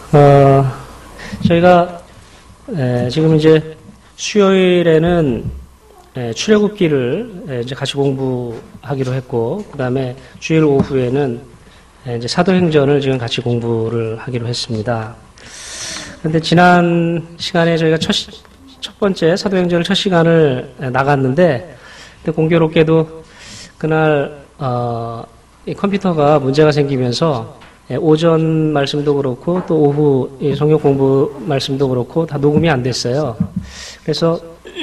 저희가 지금 이제 수요일에는 출애굽기를 이제 같이 공부하기로 했고, 그 다음에 주일 오후에는 이제 사도행전을 지금 같이 공부를 하기로 했습니다. 그런데 지난 시간에 저희가 첫 번째 사도행전을 첫 시간을 나갔는데, 공교롭게도 그날 이 컴퓨터가 문제가 생기면서 오전 말씀도 그렇고 또 오후 성경 공부 말씀도 그렇고 다 녹음이 안 됐어요. 그래서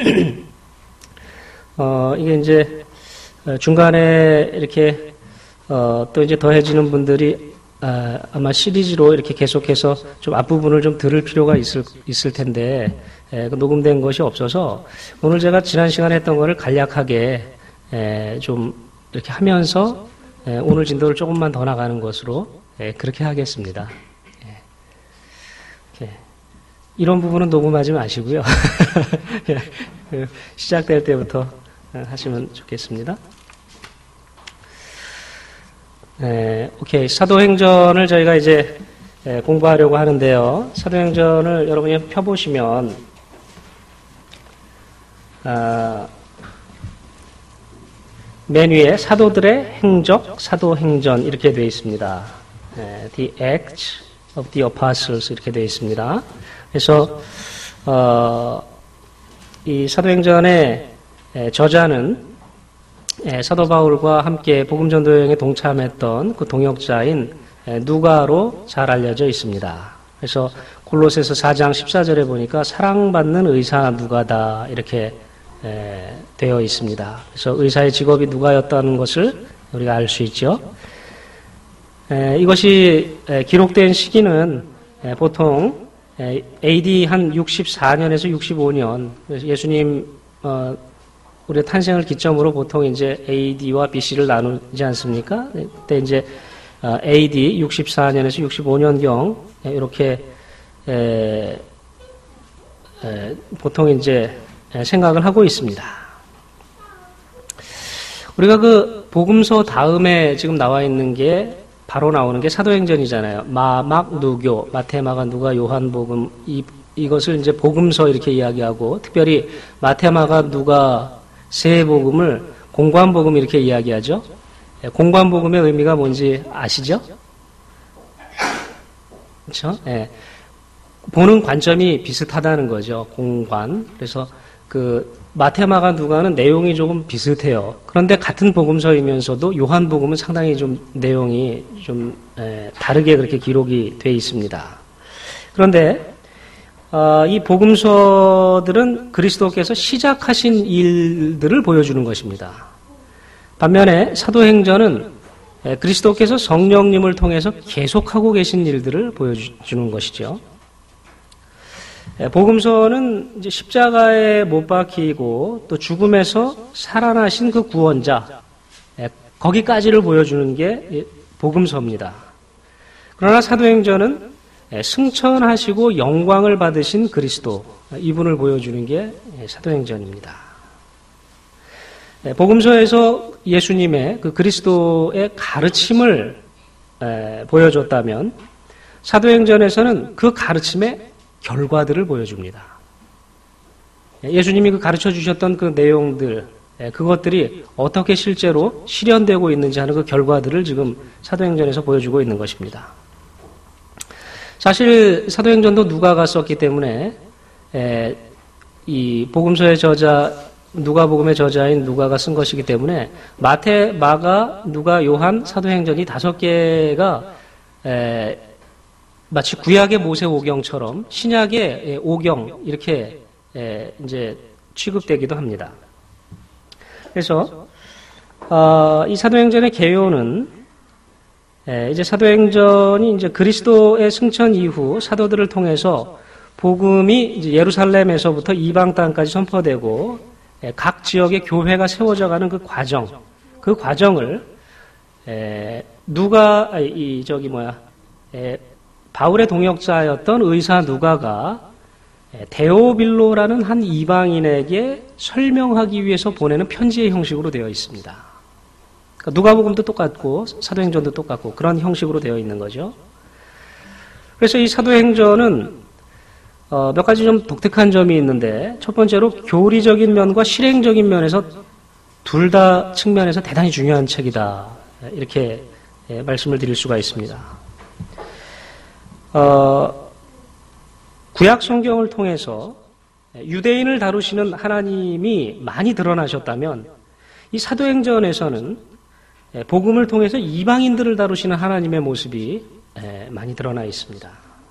이게 이제 중간에 이렇게 또 이제 더해지는 분들이 아마 시리즈로 이렇게 계속해서 좀 앞부분을 좀 들을 필요가 있을 텐데 녹음된 것이 없어서 오늘 제가 지난 시간에 했던 거를 간략하게 좀 이렇게 하면서 오늘 진도를 조금만 더 나가는 것으로 그렇게 하겠습니다. 이런 부분은 녹음하지 마시고요. 시작될 때부터 하시면 좋겠습니다. 오케이. 사도행전을 저희가 이제 공부하려고 하는데요. 사도행전을 여러분이 펴보시면 맨 위에 사도들의 행적, 사도행전 이렇게 되어 있습니다. The Acts of the Apostles 이렇게 되어 있습니다. 그래서 이 사도행전의 저자는 사도 바울과 함께 복음전도 여행에 동참했던 그 동역자인 누가로 잘 알려져 있습니다. 그래서 골로새서 4장 14절에 보니까 사랑받는 의사 누가다 이렇게 되어 있습니다. 그래서 의사의 직업이 누가였다는 것을 우리가 알 수 있죠. 이것이 기록된 시기는 보통 AD 한 64년에서 65년, 예수님 우리의 탄생을 기점으로 보통 이제 AD와 BC를 나누지 않습니까? 그때 이제 AD 64년에서 65년경 이렇게 보통 이제 생각을 하고 있습니다. 우리가 그 복음서 다음에 지금 나와 있는 게 바로 나오는 게 사도행전이잖아요. 막, 누교, 마태, 마가, 누가, 요한복음 이것을 이제 복음서 이렇게 이야기하고 특별히 마태, 마가, 누가 세 복음을 공관복음 이렇게 이야기하죠. 공관복음의 의미가 뭔지 아시죠? 그렇죠? 보는 관점이 비슷하다는 거죠. 공관. 그래서 그 마테마가 누가는 내용이 조금 비슷해요. 그런데 같은 복음서이면서도 요한복음은 상당히 좀 내용이 좀 다르게 그렇게 기록이 돼 있습니다. 그런데 이 복음서들은 그리스도께서 시작하신 일들을 보여주는 것입니다. 반면에 사도행전은 그리스도께서 성령님을 통해서 계속하고 계신 일들을 보여주는 것이죠. 복음서는 이제 십자가에 못 박히고 또 죽음에서 살아나신 그 구원자, 거기까지를 보여주는 게 복음서입니다. 그러나 사도행전은 승천하시고 영광을 받으신 그리스도, 이분을 보여주는 게 사도행전입니다. 복음서에서 예수님의 그 그리스도의 가르침을 보여줬다면 사도행전에서는 그 가르침의 결과들을 보여줍니다. 예수님이 그 가르쳐 주셨던 그 내용들, 그것들이 어떻게 실제로 실현되고 있는지 하는 그 결과들을 지금 사도행전에서 보여주고 있는 것입니다. 사실 사도행전도 누가가 썼기 때문에 이 복음서의 저자, 누가복음의 저자인 누가가 쓴 것이기 때문에 마태, 마가, 누가, 요한, 사도행전이 5개가 마치 구약의 모세오경처럼 신약의 오경 이렇게 이제 취급되기도 합니다. 그래서 이 사도행전의 개요는 이제 사도행전이 이제 그리스도의 승천 이후 사도들을 통해서 복음이 이제 예루살렘에서부터 이방 땅까지 선포되고 각 지역의 교회가 세워져가는 그 과정, 그 과정을 바울의 동역자였던 의사 누가가 데오빌로라는 한 이방인에게 설명하기 위해서 보내는 편지의 형식으로 되어 있습니다. 그러니까 누가복음도 똑같고 사도행전도 똑같고 그런 형식으로 되어 있는 거죠. 그래서 이 사도행전은 몇 가지 좀 독특한 점이 있는데, 첫 번째로 교리적인 면과 실행적인 면에서 둘 다 측면에서 대단히 중요한 책이다, 이렇게 말씀을 드릴 수가 있습니다. 구약 성경을 통해서 유대인을 다루시는 하나님이 많이 드러나셨다면, 이 사도행전에서는 복음을 통해서 이방인들을 다루시는 하나님의 모습이 많이 드러나 있습니다.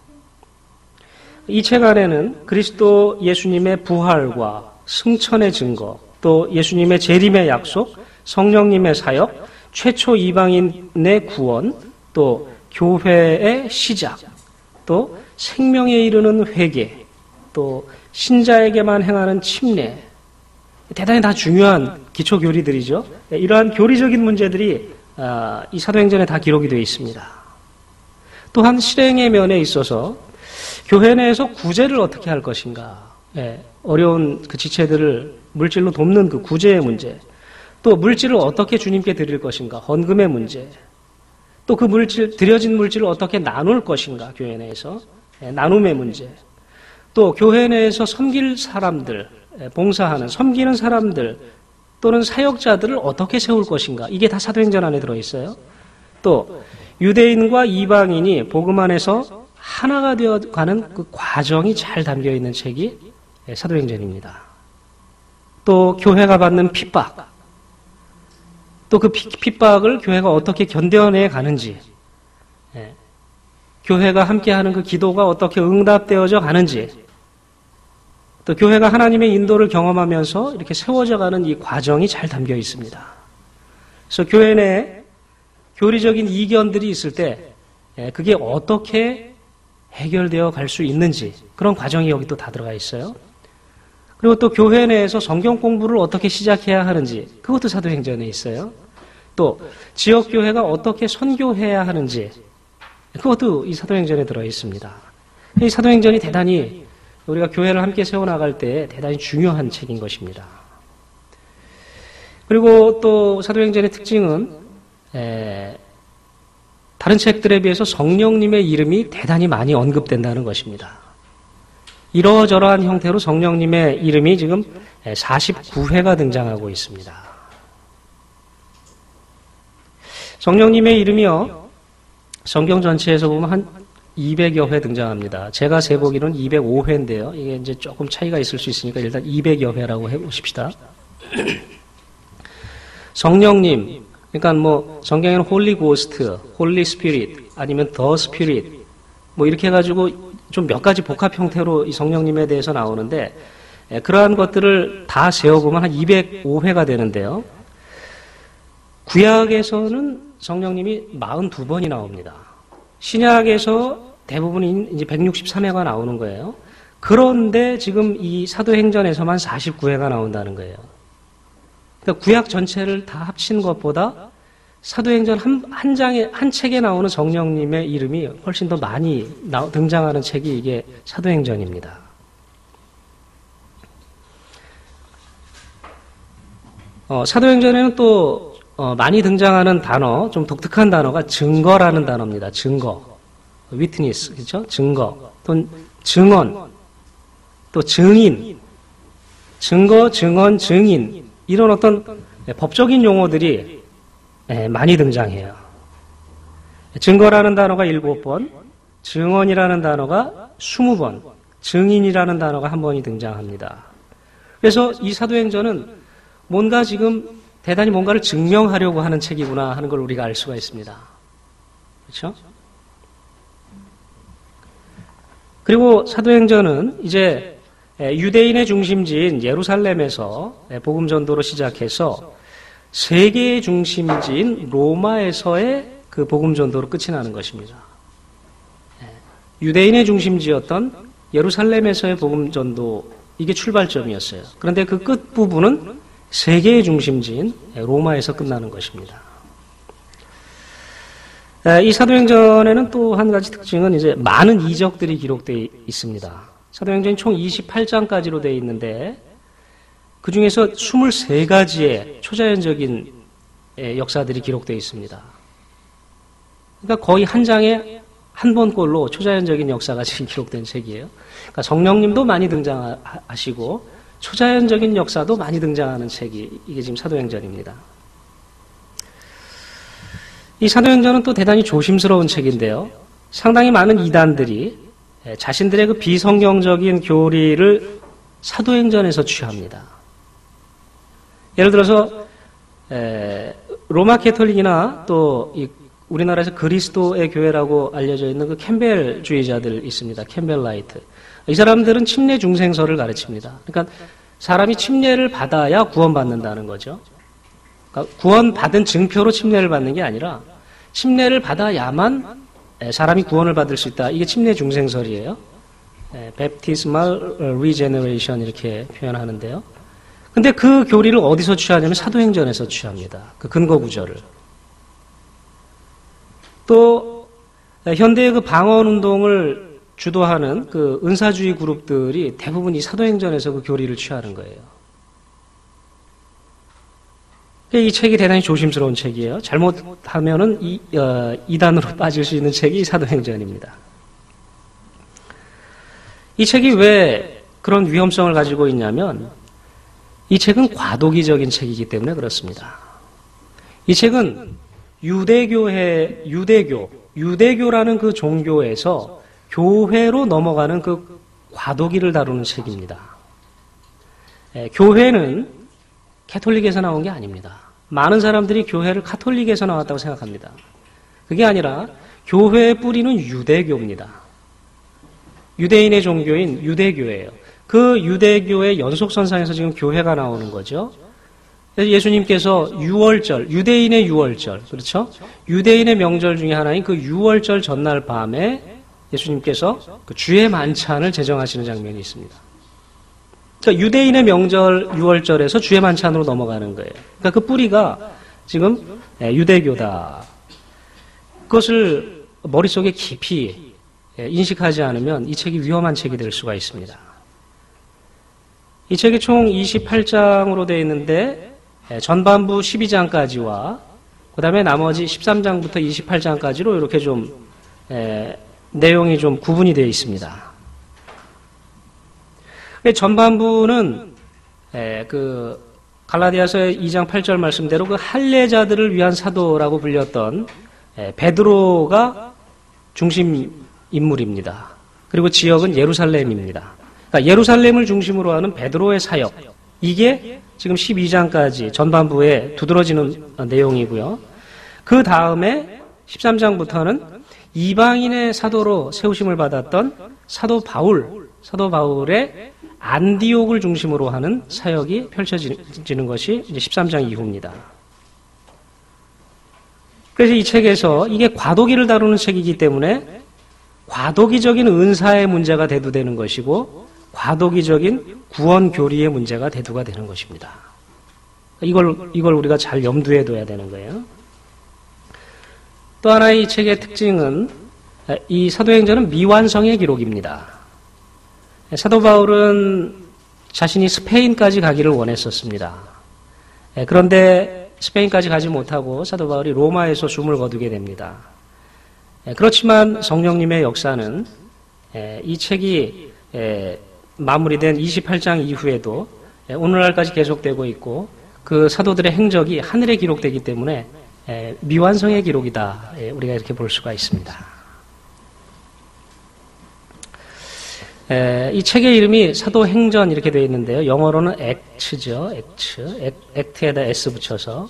이 책 안에는 그리스도 예수님의 부활과 승천의 증거, 또 예수님의 재림의 약속, 성령님의 사역, 최초 이방인의 구원, 또 교회의 시작, 또 생명에 이르는 회개, 또 신자에게만 행하는 침례, 대단히 다 중요한 기초 교리들이죠. 이러한 교리적인 문제들이 이 사도행전에 다 기록이 되어 있습니다. 또한 실행의 면에 있어서 교회 내에서 구제를 어떻게 할 것인가, 어려운 그 지체들을 물질로 돕는 그 구제의 문제, 또 물질을 어떻게 주님께 드릴 것인가, 헌금의 문제, 또 그 드려진 물질을 어떻게 나눌 것인가, 교회 내에서 나눔의 문제, 또 교회 내에서 섬길 사람들, 봉사하는, 섬기는 사람들 또는 사역자들을 어떻게 세울 것인가, 이게 다 사도행전 안에 들어있어요. 또 유대인과 이방인이 복음 안에서 하나가 되어가는 그 과정이 잘 담겨있는 책이 사도행전입니다. 또 교회가 받는 핍박, 또 그 핍박을 교회가 어떻게 견뎌내 가는지, 교회가 함께하는 그 기도가 어떻게 응답되어져 가는지, 또 교회가 하나님의 인도를 경험하면서 이렇게 세워져가는 이 과정이 잘 담겨 있습니다. 그래서 교회 내에 교리적인 이견들이 있을 때 그게 어떻게 해결되어 갈 수 있는지, 그런 과정이 여기 또 다 들어가 있어요. 그리고 또 교회 내에서 성경 공부를 어떻게 시작해야 하는지, 그것도 사도행전에 있어요. 또 지역교회가 어떻게 선교해야 하는지, 그것도 이 사도행전에 들어 있습니다. 이 사도행전이 대단히 우리가 교회를 함께 세워나갈 때 대단히 중요한 책인 것입니다. 그리고 또 사도행전의 특징은 다른 책들에 비해서 성령님의 이름이 대단히 많이 언급된다는 것입니다. 이러저러한 형태로 성령님의 이름이 지금 49회가 등장하고 있습니다. 성령님의 이름이요, 성경 전체에서 보면 한 200여 회 등장합니다. 제가 세보기로는 205회인데요. 이게 이제 조금 차이가 있을 수 있으니까 일단 200여 회라고 해보십시다. 성령님, 그러니까 뭐 성경에는 홀리 고스트, 홀리 스피릿, 아니면 더 스피릿, 뭐 이렇게 해가지고 좀 몇 가지 복합 형태로 이 성령님에 대해서 나오는데, 그러한 것들을 다 세어보면 한 205회가 되는데요. 구약에서는 성령님이 42번이 나옵니다. 신약에서 대부분이 이제 163회가 나오는 거예요. 그런데 지금 이 사도행전에서만 49회가 나온다는 거예요. 그러니까 구약 전체를 다 합친 것보다 사도행전 한 책에 나오는 성령님의 이름이 훨씬 더 많이 등장하는 책이 이게 사도행전입니다. 사도행전에는 또 많이 등장하는 단어, 좀 독특한 단어가 증거라는 단어입니다. 증거, witness, 그렇죠? 증거, 또 증언, 또 증인, 증거, 증언, 증인, 이런 어떤 법적인 용어들이 많이 등장해요. 증거라는 단어가 7번, 증언이라는 단어가 20번, 증인이라는 단어가 1번이 등장합니다. 그래서 이 사도행전은 뭔가 지금 대단히 뭔가를 증명하려고 하는 책이구나 하는 걸 우리가 알 수가 있습니다. 그렇죠? 그리고 사도행전은 이제 유대인의 중심지인 예루살렘에서 복음 전도로 시작해서 세계의 중심지인 로마에서의 그 복음 전도로 끝이 나는 것입니다. 유대인의 중심지였던 예루살렘에서의 복음 전도, 이게 출발점이었어요. 그런데 그 끝 부분은 세계의 중심지인 로마에서 끝나는 것입니다. 이 사도행전에는 또 한 가지 특징은 이제 많은 이적들이 기록되어 있습니다. 사도행전이 총 28장까지로 되어 있는데 그 중에서 23가지의 초자연적인 역사들이 기록되어 있습니다. 그러니까 거의 한 장에 한 번꼴로 초자연적인 역사가 지금 기록된 책이에요. 그러니까 성령님도 많이 등장하시고 초자연적인 역사도 많이 등장하는 책이 이게 지금 사도행전입니다. 이 사도행전은 또 대단히 조심스러운 책인데요. 상당히 많은 이단들이 자신들의 그 비성경적인 교리를 사도행전에서 취합니다. 예를 들어서 로마 캐톨릭이나 또 우리나라에서 그리스도의 교회라고 알려져 있는 그 캠벨주의자들 있습니다. 캠벨라이트. 이 사람들은 침례 중생설을 가르칩니다. 그러니까 사람이 침례를 받아야 구원받는다는 거죠. 그러니까 구원받은 증표로 침례를 받는 게 아니라 침례를 받아야만 사람이 구원을 받을 수 있다. 이게 침례 중생설이에요. Baptismal Regeneration 이렇게 표현하는데요. 근데 그 교리를 어디서 취하냐면 사도행전에서 취합니다. 그 근거 구절을. 또 현대의 그 방언 운동을 주도하는 그 은사주의 그룹들이 대부분 이 사도행전에서 그 교리를 취하는 거예요. 이 책이 대단히 조심스러운 책이에요. 잘못하면은 이단으로 빠질 수 있는 책이 사도행전입니다. 이 책이 왜 그런 위험성을 가지고 있냐면 이 책은 과도기적인 책이기 때문에 그렇습니다. 이 책은 유대교라는 그 종교에서 교회로 넘어가는 그 과도기를 다루는 책입니다. 교회는 캐톨릭에서 나온 게 아닙니다. 많은 사람들이 교회를 카톨릭에서 나왔다고 생각합니다. 그게 아니라 교회의 뿌리는 유대교입니다. 유대인의 종교인 유대교예요. 그 유대교의 연속선상에서 지금 교회가 나오는 거죠. 예수님께서 유월절, 유대인의 유월절, 그렇죠? 유대인의 명절 중에 하나인 그 유월절 전날 밤에 예수님께서 그 주의 만찬을 제정하시는 장면이 있습니다. 그러니까 유대인의 명절 유월절에서 주의 만찬으로 넘어가는 거예요. 그러니까 그 뿌리가 지금 유대교다. 그것을 머릿속에 깊이 인식하지 않으면 이 책이 위험한 책이 될 수가 있습니다. 이 책이 총 28장으로 되어 있는데 전반부 12장까지와 그 다음에 나머지 13장부터 28장까지로 이렇게 좀 내용이 좀 구분이 되어 있습니다. 전반부는 그 갈라디아서의 2장 8절 말씀대로 그 할례자들을 위한 사도라고 불렸던 베드로가 중심 인물입니다. 그리고 지역은 예루살렘입니다. 그러니까 예루살렘을 중심으로 하는 베드로의 사역, 이게 지금 12장까지 전반부에 두드러지는 내용이고요. 그 다음에 13장부터는 이방인의 사도로 세우심을 받았던 사도 바울의 안디옥을 중심으로 하는 사역이 펼쳐지는 것이 이제 13장 이후입니다. 그래서 이 책에서 이게 과도기를 다루는 책이기 때문에 과도기적인 은사의 문제가 대두되는 것이고 과도기적인 구원 교리의 문제가 대두가 되는 것입니다. 이걸 우리가 잘 염두에 둬야 되는 거예요. 또 하나의 이 책의 특징은 이 사도행전은 미완성의 기록입니다. 사도 바울은 자신이 스페인까지 가기를 원했었습니다. 그런데 스페인까지 가지 못하고 사도 바울이 로마에서 숨을 거두게 됩니다. 그렇지만 성령님의 역사는 이 책이 마무리된 28장 이후에도 오늘날까지 계속되고 있고 그 사도들의 행적이 하늘에 기록되기 때문에 미완성의 기록이다. 우리가 이렇게 볼 수가 있습니다. 이 책의 이름이 사도행전 이렇게 되어 있는데요. 영어로는 액츠죠. 액트에다 S 붙여서.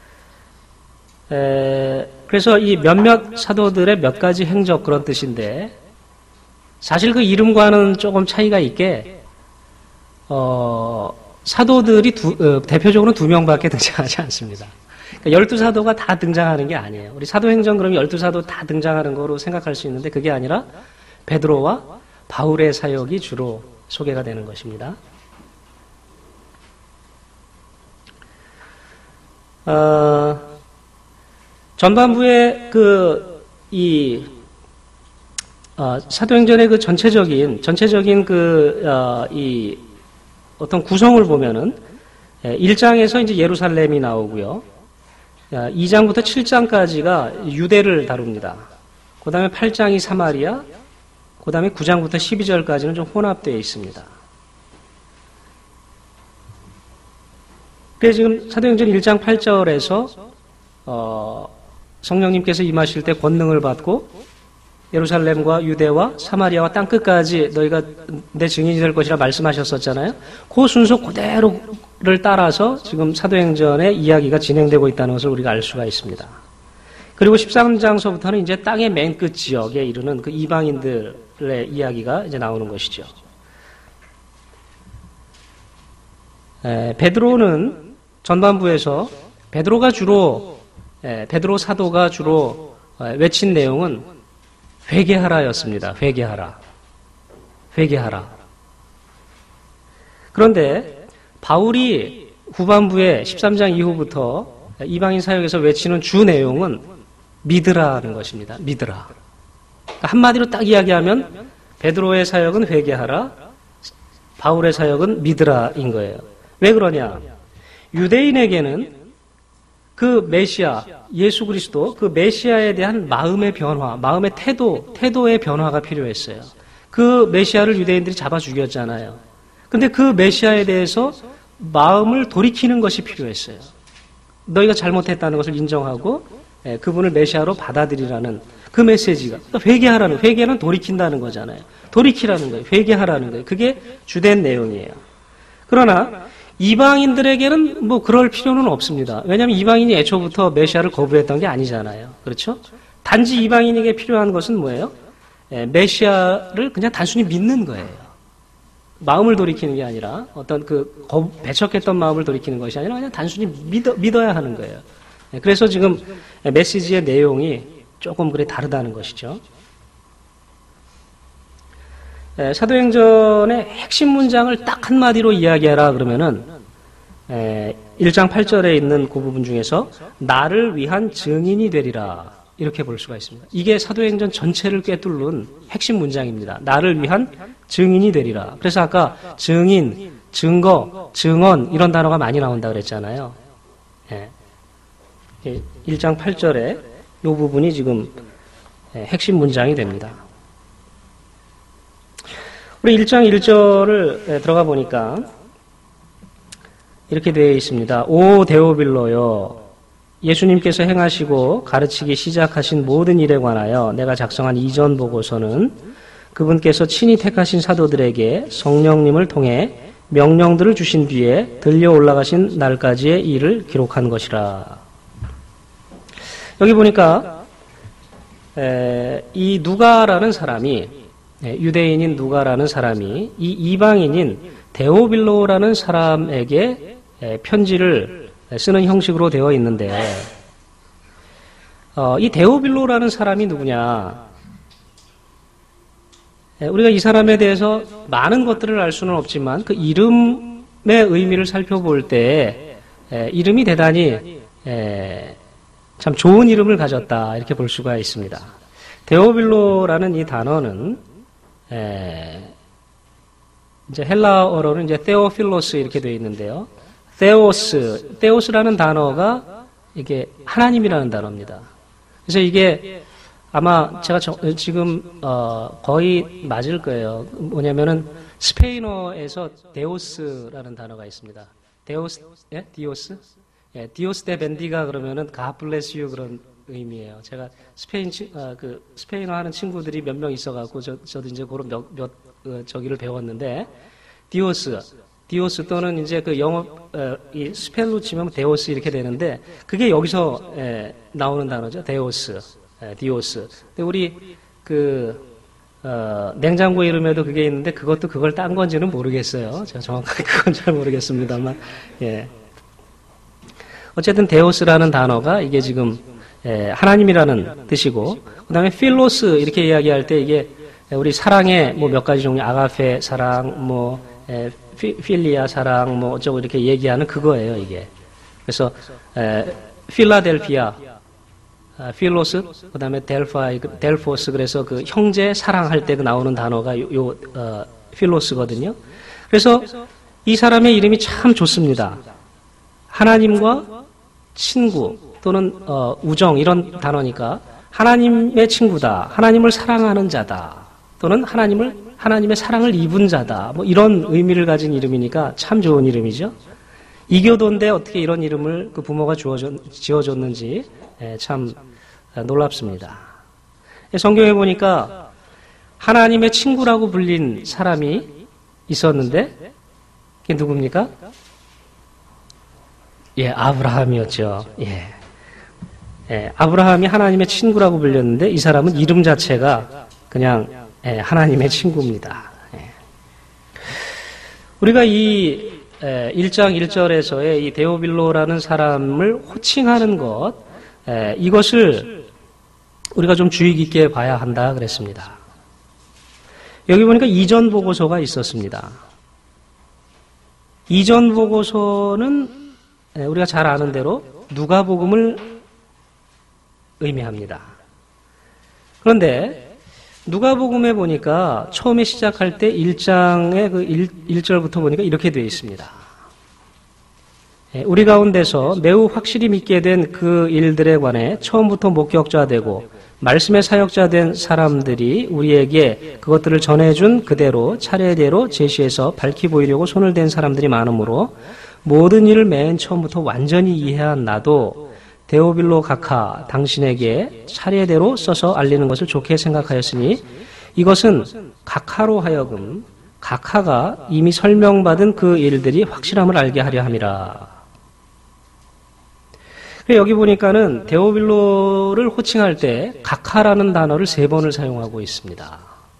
그래서 이 몇몇 사도들의 몇 가지 행적 그런 뜻인데 사실 그 이름과는 조금 차이가 있게 사도들이 대표적으로 2명밖에 등장하지 않습니다. 그러니까 12사도가 다 등장하는 게 아니에요. 우리 사도행전 그러면 12사도 다 등장하는 거로 생각할 수 있는데 그게 아니라 베드로와 바울의 사역이 주로 소개가 되는 것입니다. 전반부에 사도행전의 그 전체적인 이 어떤 구성을 보면은 1장에서 이제 예루살렘이 나오고요. 2장부터 7장까지가 유대를 다룹니다. 그 다음에 8장이 사마리아, 그 다음에 9장부터 12절까지는 좀 혼합되어 있습니다. 그래서 지금 사도행전 1장 8절에서 성령님께서 임하실 때 권능을 받고 예루살렘과 유대와 사마리아와 땅끝까지 너희가 내 증인이 될 것이라 말씀하셨었잖아요. 그 순서 그대로를 따라서 지금 사도행전의 이야기가 진행되고 있다는 것을 우리가 알 수가 있습니다. 그리고 13장서부터는 이제 땅의 맨 끝 지역에 이르는 그 이방인들의 이야기가 이제 나오는 것이죠. 베드로는 전반부에서 베드로 사도가 주로 외친 내용은 회개하라였습니다. 회개하라. 그런데 바울이 후반부에 13장 이후부터 이방인 사역에서 외치는 주 내용은 믿으라는 것입니다. 믿으라. 그러니까 한마디로 딱 이야기하면 베드로의 사역은 회개하라, 바울의 사역은 믿으라인 거예요. 왜 그러냐? 유대인에게는 그 메시아, 예수 그리스도, 그 메시아에 대한 마음의 변화, 마음의 태도의 변화가 필요했어요. 그 메시아를 유대인들이 잡아 죽였잖아요. 근데 그 메시아에 대해서 마음을 돌이키는 것이 필요했어요. 너희가 잘못했다는 것을 인정하고 그분을 메시아로 받아들이라는 그 메시지가, 그러니까 회개는 돌이킨다는 거잖아요. 돌이키라는 거예요. 회개하라는 거예요. 그게 주된 내용이에요. 그러나 이방인들에게는 뭐 그럴 필요는 없습니다. 왜냐하면 이방인이 애초부터 메시아를 거부했던 게 아니잖아요. 그렇죠? 단지 이방인에게 필요한 것은 뭐예요? 메시아를 그냥 단순히 믿는 거예요. 마음을 돌이키는 게 아니라 어떤 그 배척했던 마음을 돌이키는 것이 아니라 그냥 단순히 믿어야 하는 거예요. 그래서 지금 메시지의 내용이 조금 그래 다르다는 것이죠. 사도행전의 핵심 문장을 딱 한마디로 이야기하라 그러면은 1장 8절에 있는 그 부분 중에서 나를 위한 증인이 되리라 이렇게 볼 수가 있습니다. 이게 사도행전 전체를 꿰뚫는 핵심 문장입니다. 나를 위한 증인이 되리라. 그래서 아까 증인, 증거, 증언 이런 단어가 많이 나온다 그랬잖아요. 1장 8절에 이 부분이 지금 핵심 문장이 됩니다. 우리 1장 1절을 들어가 보니까 이렇게 되어 있습니다. 오 데오빌로여, 예수님께서 행하시고 가르치기 시작하신 모든 일에 관하여 내가 작성한 이전 보고서는 그분께서 친히 택하신 사도들에게 성령님을 통해 명령들을 주신 뒤에 들려 올라가신 날까지의 일을 기록한 것이라. 여기 보니까 이 누가라는 사람이, 유대인인 누가라는 사람이 이 이방인인 데오빌로라는 사람에게 편지를 쓰는 형식으로 되어 있는데, 이 데오빌로라는 사람이 누구냐? 우리가 이 사람에 대해서 많은 것들을 알 수는 없지만 그 이름의 의미를 살펴볼 때 이름이 대단히 참 좋은 이름을 가졌다 이렇게 볼 수가 있습니다. 데오빌로라는 이 단어는 이제 헬라어로는 이제 테오필로스 이렇게 되어 있는데요. 테오스라는 단어가 이게 하나님이라는 단어입니다. 그래서 이게 아마 제가 지금 거의 맞을 거예요. 뭐냐면은 스페인어에서 데오스라는 단어가 있습니다. 디오스? 디오스 데 벤디가 그러면은 God bless you 그런 의미예요. 제가 스페인어 하는 친구들이 몇 명 있어갖고 저도 이제 그런 저기를 배웠는데 디오스 또는 이제 그 영어 이 스펠로 치면 데오스 이렇게 되는데 그게 여기서 나오는 단어죠. 디오스. 근데 우리 냉장고 이름에도 그게 있는데 그것도 그걸 딴 건지는 모르겠어요. 제가 정확하게 그건 잘 모르겠습니다만, 예. 어쨌든 데오스라는 단어가 이게 지금 하나님이라는 뜻이고, 그 다음에 필로스 이렇게 이야기할 때 이게 우리 사랑의 뭐 몇 가지 종류, 아가페 사랑, 뭐 필리아 사랑, 뭐 어쩌고 이렇게 얘기하는 그거예요, 이게. 그래서 필라델피아, 필로스, 그 다음에 델포스, 그래서 그 형제 사랑할 때 나오는 단어가 필로스거든요. 그래서 이 사람의 이름이 참 좋습니다. 하나님과 친구 또는 우정 이런 단어니까 하나님의 친구다, 하나님을 사랑하는 자다, 또는 하나님의 사랑을 입은 자다, 뭐 이런 의미를 가진 이름이니까 참 좋은 이름이죠. 이교도인데 어떻게 이런 이름을 그 부모가 지어줬는지 참 놀랍습니다. 성경에 보니까 하나님의 친구라고 불린 사람이 있었는데 그게 누굽니까? 아브라함이었죠. 아브라함이 하나님의 친구라고 불렸는데 이 사람은 이름 자체가 그냥 하나님의 친구입니다. 우리가 이 1장 1절에서의 이 데오빌로라는 사람을 호칭하는 것, 이것을 우리가 좀 주의 깊게 봐야 한다 그랬습니다. 여기 보니까 이전 보고서가 있었습니다. 이전 보고서는 우리가 잘 아는 대로 누가복음을 의미합니다. 그런데 누가복음에 보니까 처음에 시작할 때 1장의 그 1절부터 보니까 이렇게 되어 있습니다. 우리 가운데서 매우 확실히 믿게 된 그 일들에 관해 처음부터 목격자 되고 말씀의 사역자 된 사람들이 우리에게 그것들을 전해준 그대로 차례대로 제시해서 밝히 보이려고 손을 댄 사람들이 많으므로 모든 일을 맨 처음부터 완전히 이해한 나도 데오빌로 각하 당신에게 차례대로 써서 알리는 것을 좋게 생각하였으니 이것은 각하로 하여금 각하가 이미 설명받은 그 일들이 확실함을 알게 하려 함이라. 여기 보니까는 데오빌로를 호칭할 때 각하라는 단어를 3번을 사용하고 있습니다.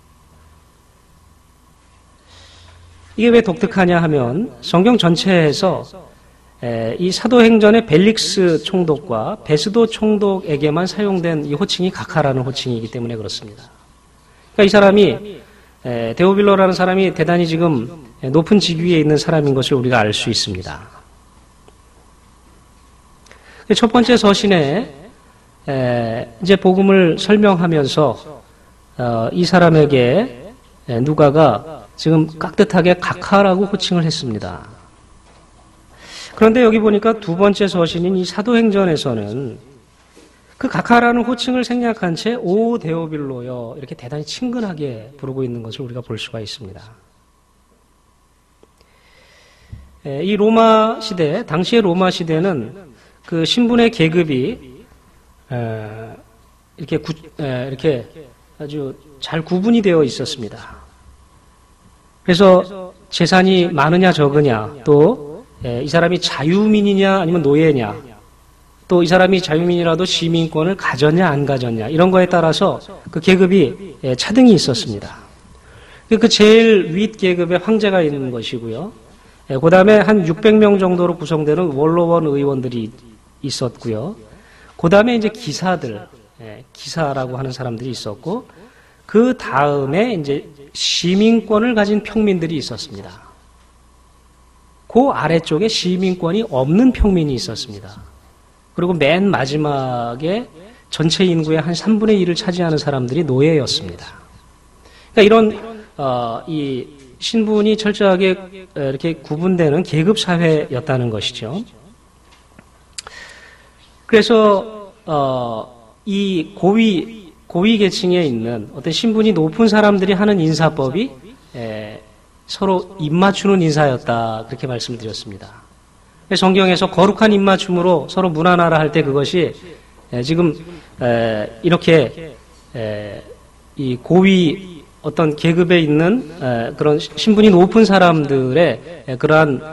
이게 왜 독특하냐 하면 성경 전체에서 이 사도행전의 벨릭스 총독과 베스도 총독에게만 사용된 이 호칭이 각하라는 호칭이기 때문에 그렇습니다. 그러니까 이 사람이 데오빌로라는 사람이 대단히 지금 높은 직위에 있는 사람인 것을 우리가 알 수 있습니다. 첫 번째 서신에 이제 복음을 설명하면서 이 사람에게 누가가 지금 깍듯하게 각하라고 호칭을 했습니다. 그런데 여기 보니까 두 번째 서신인 이 사도행전에서는 그 각하라는 호칭을 생략한 채 오 데오빌로여 이렇게 대단히 친근하게 부르고 있는 것을 우리가 볼 수가 있습니다. 이 로마 시대, 당시의 로마 시대는 그 신분의 계급이 이렇게 아주 잘 구분이 되어 있었습니다. 그래서 재산이 많으냐 적으냐, 또 이 사람이 자유민이냐 아니면 노예냐, 또 이 사람이 자유민이라도 시민권을 가졌냐 안 가졌냐, 이런 거에 따라서 그 계급이 차등이 있었습니다. 그 제일 윗 계급에 황제가 있는 것이고요. 그 다음에 한 600명 정도로 구성되는 원로원 의원들이 있었고요. 그 다음에 이제 기사들, 기사라고 하는 사람들이 있었고, 그 다음에 이제 시민권을 가진 평민들이 있었습니다. 그 아래쪽에 시민권이 없는 평민이 있었습니다. 그리고 맨 마지막에 전체 인구의 한 3분의 1을 차지하는 사람들이 노예였습니다. 그러니까 이런 이 신분이 철저하게 이렇게 구분되는 계급 사회였다는 것이죠. 그래서 이 고위 계층에 있는 어떤 신분이 높은 사람들이 하는 인사법이 서로 입맞추는 인사였다, 그렇게 말씀을 드렸습니다. 성경에서 거룩한 입맞춤으로 서로 문안하라 할 때 그것이 지금 이렇게 이 고위 어떤 계급에 있는 그런 신분이 높은 사람들의 그러한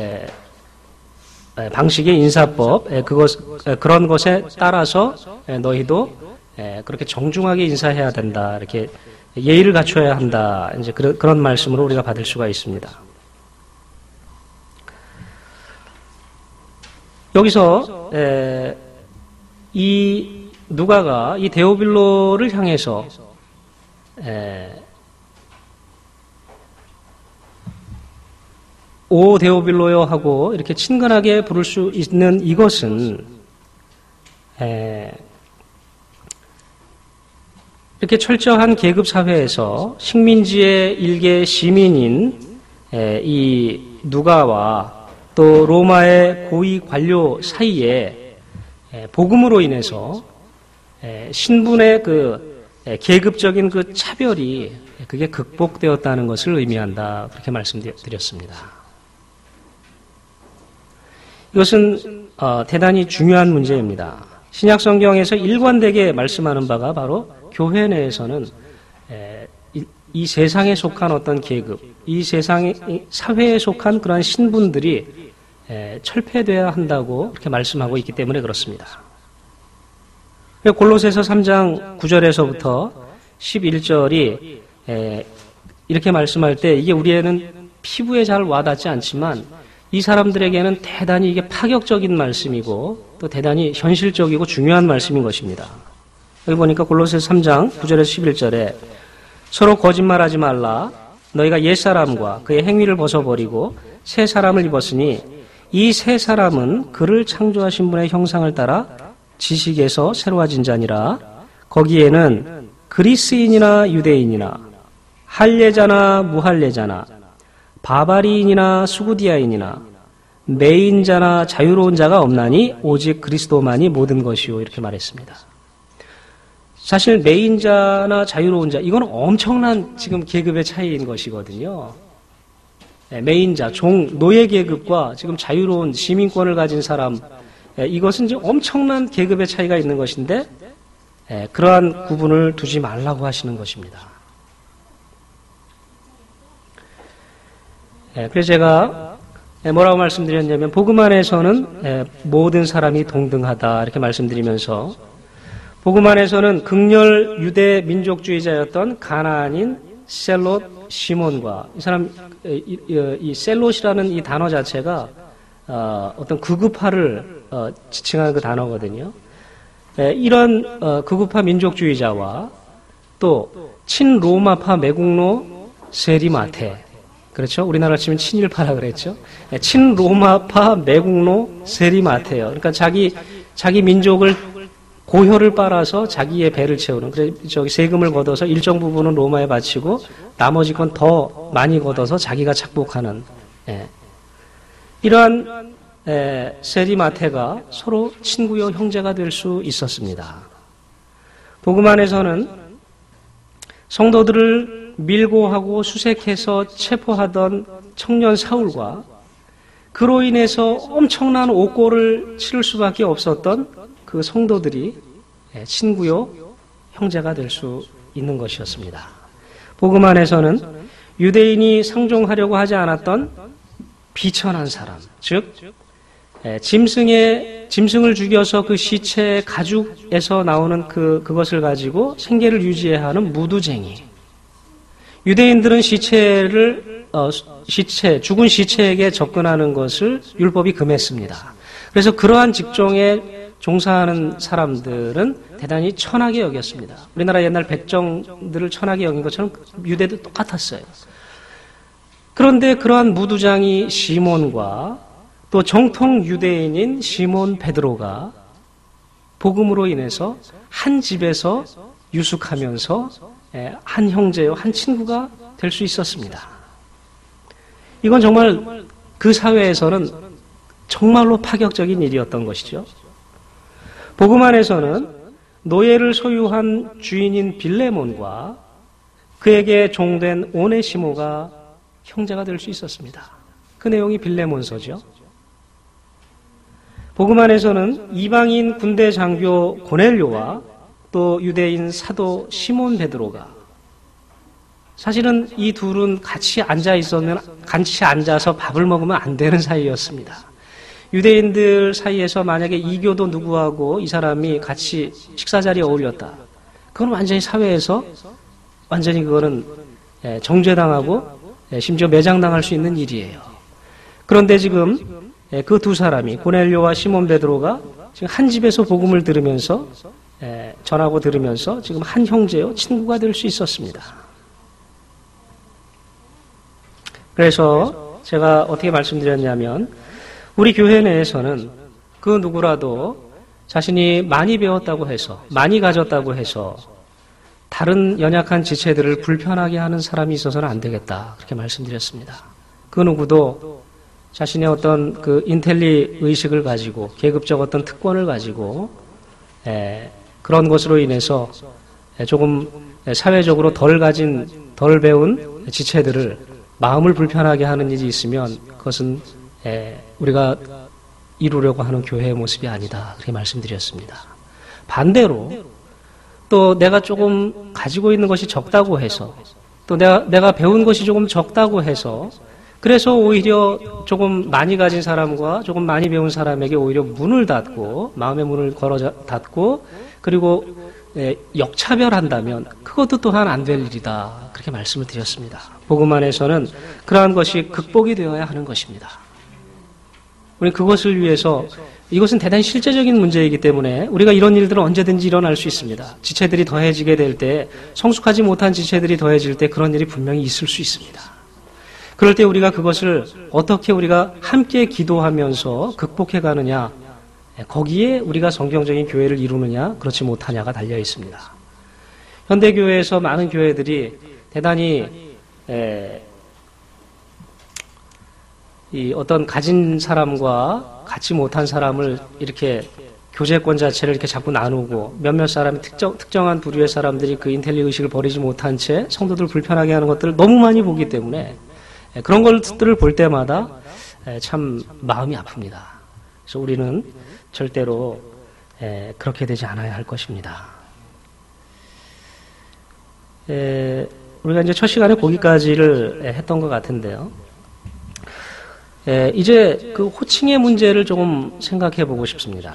방식의 인사법, 그런 것에 따라서 너희도 그렇게 정중하게 인사해야 된다, 이렇게 예의를 갖춰야 한다, 이제 그런 말씀으로 우리가 받을 수가 있습니다. 여기서 이 누가가 이 데오빌로를 향해서 오 데오빌로요 하고 이렇게 친근하게 부를 수 있는 이것은 이렇게 철저한 계급 사회에서 식민지의 일개 시민인 이 누가와 또 로마의 고위 관료 사이에 복음으로 인해서 신분의 계급적인 그 차별이 그게 극복되었다는 것을 의미한다. 그렇게 말씀드렸습니다. 이것은 대단히 중요한 문제입니다. 신약 성경에서 일관되게 말씀하는 바가 바로 교회 내에서는 이 세상에 속한 어떤 계급, 이 사회에 속한 그러한 신분들이 철폐되어야 한다고 그렇게 말씀하고 있기 때문에 그렇습니다. 골로새서 3장 9절에서부터 11절이 이렇게 말씀할 때 이게 우리에는 피부에 잘 와닿지 않지만 이 사람들에게는 대단히 이게 파격적인 말씀이고 또 대단히 현실적이고 중요한 말씀인 것입니다. 여기 보니까 골로새서 3장 9절에서 11절에 서로 거짓말하지 말라. 너희가 옛사람과 그의 행위를 벗어버리고 새 사람을 입었으니 이 새 사람은 그를 창조하신 분의 형상을 따라 지식에서 새로워진 자니라. 거기에는 그리스인이나 유대인이나 할례자나 무할례자나 바바리인이나 수구디아인이나 매인자나 자유로운 자가 없나니 오직 그리스도만이 모든 것이요. 이렇게 말했습니다. 사실 매인자나 자유로운 자, 이건 엄청난 지금 계급의 차이인 것이거든요. 매인자, 노예 계급과 지금 자유로운 시민권을 가진 사람, 이것은 이제 엄청난 계급의 차이가 있는 것인데, 그러한 구분을 두지 말라고 하시는 것입니다. 그래서 제가 뭐라고 말씀드렸냐면, 복음 안에서는 모든 사람이 동등하다, 이렇게 말씀드리면서, 복음 안에서는 극렬 유대 민족주의자였던 가나안인 셀롯 시몬과 이 사람 이 셀롯이라는 이 단어 자체가 어떤 극우파를 지칭하는 그 단어거든요. 이런 극우파 민족주의자와 또 친로마파 매국노 세리마테, 그렇죠? 우리나라 치면 친일파라 그랬죠. 친로마파 매국노 세리마테요. 그러니까 자기 민족을 고혈을 빨아서 자기의 배를 채우는, 그래, 세금을 걷어서 일정 부분은 로마에 바치고 나머지 건 더 많이 걷어서 자기가 착복하는, 이러한 세리마테가 서로 친구요 형제가 될 수 있었습니다. 복음 안에서는 성도들을 밀고 하고 수색해서 체포하던 청년 사울과 그로 인해서 엄청난 옥고를 치를 수밖에 없었던 그 성도들이 친구요 형제가 될 수 있는 것이었습니다. 복음 안에서는 유대인이 상종하려고 하지 않았던 비천한 사람, 즉 짐승을 죽여서 그 시체 가죽에서 나오는 그것을 가지고 생계를 유지해야 하는 무두쟁이. 유대인들은 죽은 시체에게 접근하는 것을 율법이 금했습니다. 그래서 그러한 직종에 종사하는 사람들은 대단히 천하게 여겼습니다. 우리나라 옛날 백정들을 천하게 여긴 것처럼 유대도 똑같았어요. 그런데 그러한 무두장이 시몬과 또 정통 유대인인 시몬 베드로가 복음으로 인해서 한 집에서 유숙하면서 한 형제요, 한 친구가 될 수 있었습니다. 이건 정말 그 사회에서는 정말로 파격적인 일이었던 것이죠. 복음 안에서는 노예를 소유한 주인인 빌레몬과 그에게 종된 오네시모가 형제가 될 수 있었습니다. 그 내용이 빌레몬서죠. 복음 안에서는 이방인 군대 장교 고넬료와 또 유대인 사도 시몬 베드로가, 사실은 이 둘은 같이 앉아서 밥을 먹으면 안 되는 사이였습니다. 유대인들 사이에서 만약에 이교도 누구하고 이 사람이 같이 식사 자리에 어울렸다, 그건 완전히 사회에서 완전히 그거는 정죄당하고 심지어 매장당할 수 있는 일이에요. 그런데 지금 그 두 사람이, 고넬료와 시몬 베드로가 지금 한 집에서 복음을 들으면서 전하고 들으면서 지금 한 형제요 친구가 될 수 있었습니다. 그래서 제가 어떻게 말씀드렸냐면, 우리 교회 내에서는 그 누구라도 자신이 많이 배웠다고 해서, 많이 가졌다고 해서 다른 연약한 지체들을 불편하게 하는 사람이 있어서는 안 되겠다, 그렇게 말씀드렸습니다. 그 누구도 자신의 어떤 그 인텔리 의식을 가지고 계급적 어떤 특권을 가지고 그런 것으로 인해서 조금 사회적으로 덜 배운 지체들을 마음을 불편하게 하는 일이 있으면 그것은 우리가 이루려고 하는 교회의 모습이 아니다. 그렇게 말씀드렸습니다. 반대로 또 내가 조금 가지고 있는 것이 적다고 해서 또 내가 배운 것이 조금 적다고 해서 그래서 오히려 조금 많이 가진 사람과 조금 많이 배운 사람에게 오히려 문을 닫고 마음의 문을 걸어 닫고 그리고 역차별한다면 그것도 또한 안 될 일이다. 그렇게 말씀을 드렸습니다. 복음 안에서는 그러한 것이 극복이 되어야 하는 것입니다. 우리 그것을 위해서 이것은 대단히 실제적인 문제이기 때문에 우리가 이런 일들은 언제든지 일어날 수 있습니다. 지체들이 더해지게 될 때 성숙하지 못한 지체들이 더해질 때 그런 일이 분명히 있을 수 있습니다. 그럴 때 우리가 그것을 어떻게 우리가 함께 기도하면서 극복해 가느냐 거기에 우리가 성경적인 교회를 이루느냐 그렇지 못하냐가 달려 있습니다. 현대교회에서 많은 교회들이 대단히 이 어떤 가진 사람과 갖지 못한 사람을 이렇게 교제권 자체를 이렇게 자꾸 나누고 몇몇 사람이 특정한 부류의 사람들이 그 인텔리 의식을 버리지 못한 채 성도들을 불편하게 하는 것들을 너무 많이 보기 때문에 그런 것들을 볼 때마다 참 마음이 아픕니다. 그래서 우리는 절대로 그렇게 되지 않아야 할 것입니다. 우리가 이제 첫 시간에 거기까지를 했던 것 같은데요. 이제 그 호칭의 문제를 조금 생각해 보고 싶습니다.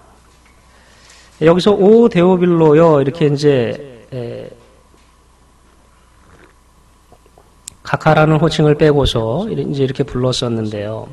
여기서 오 데오빌로요 이렇게 이제 가카라는 호칭을 빼고서 이제 이렇게 불렀었는데요.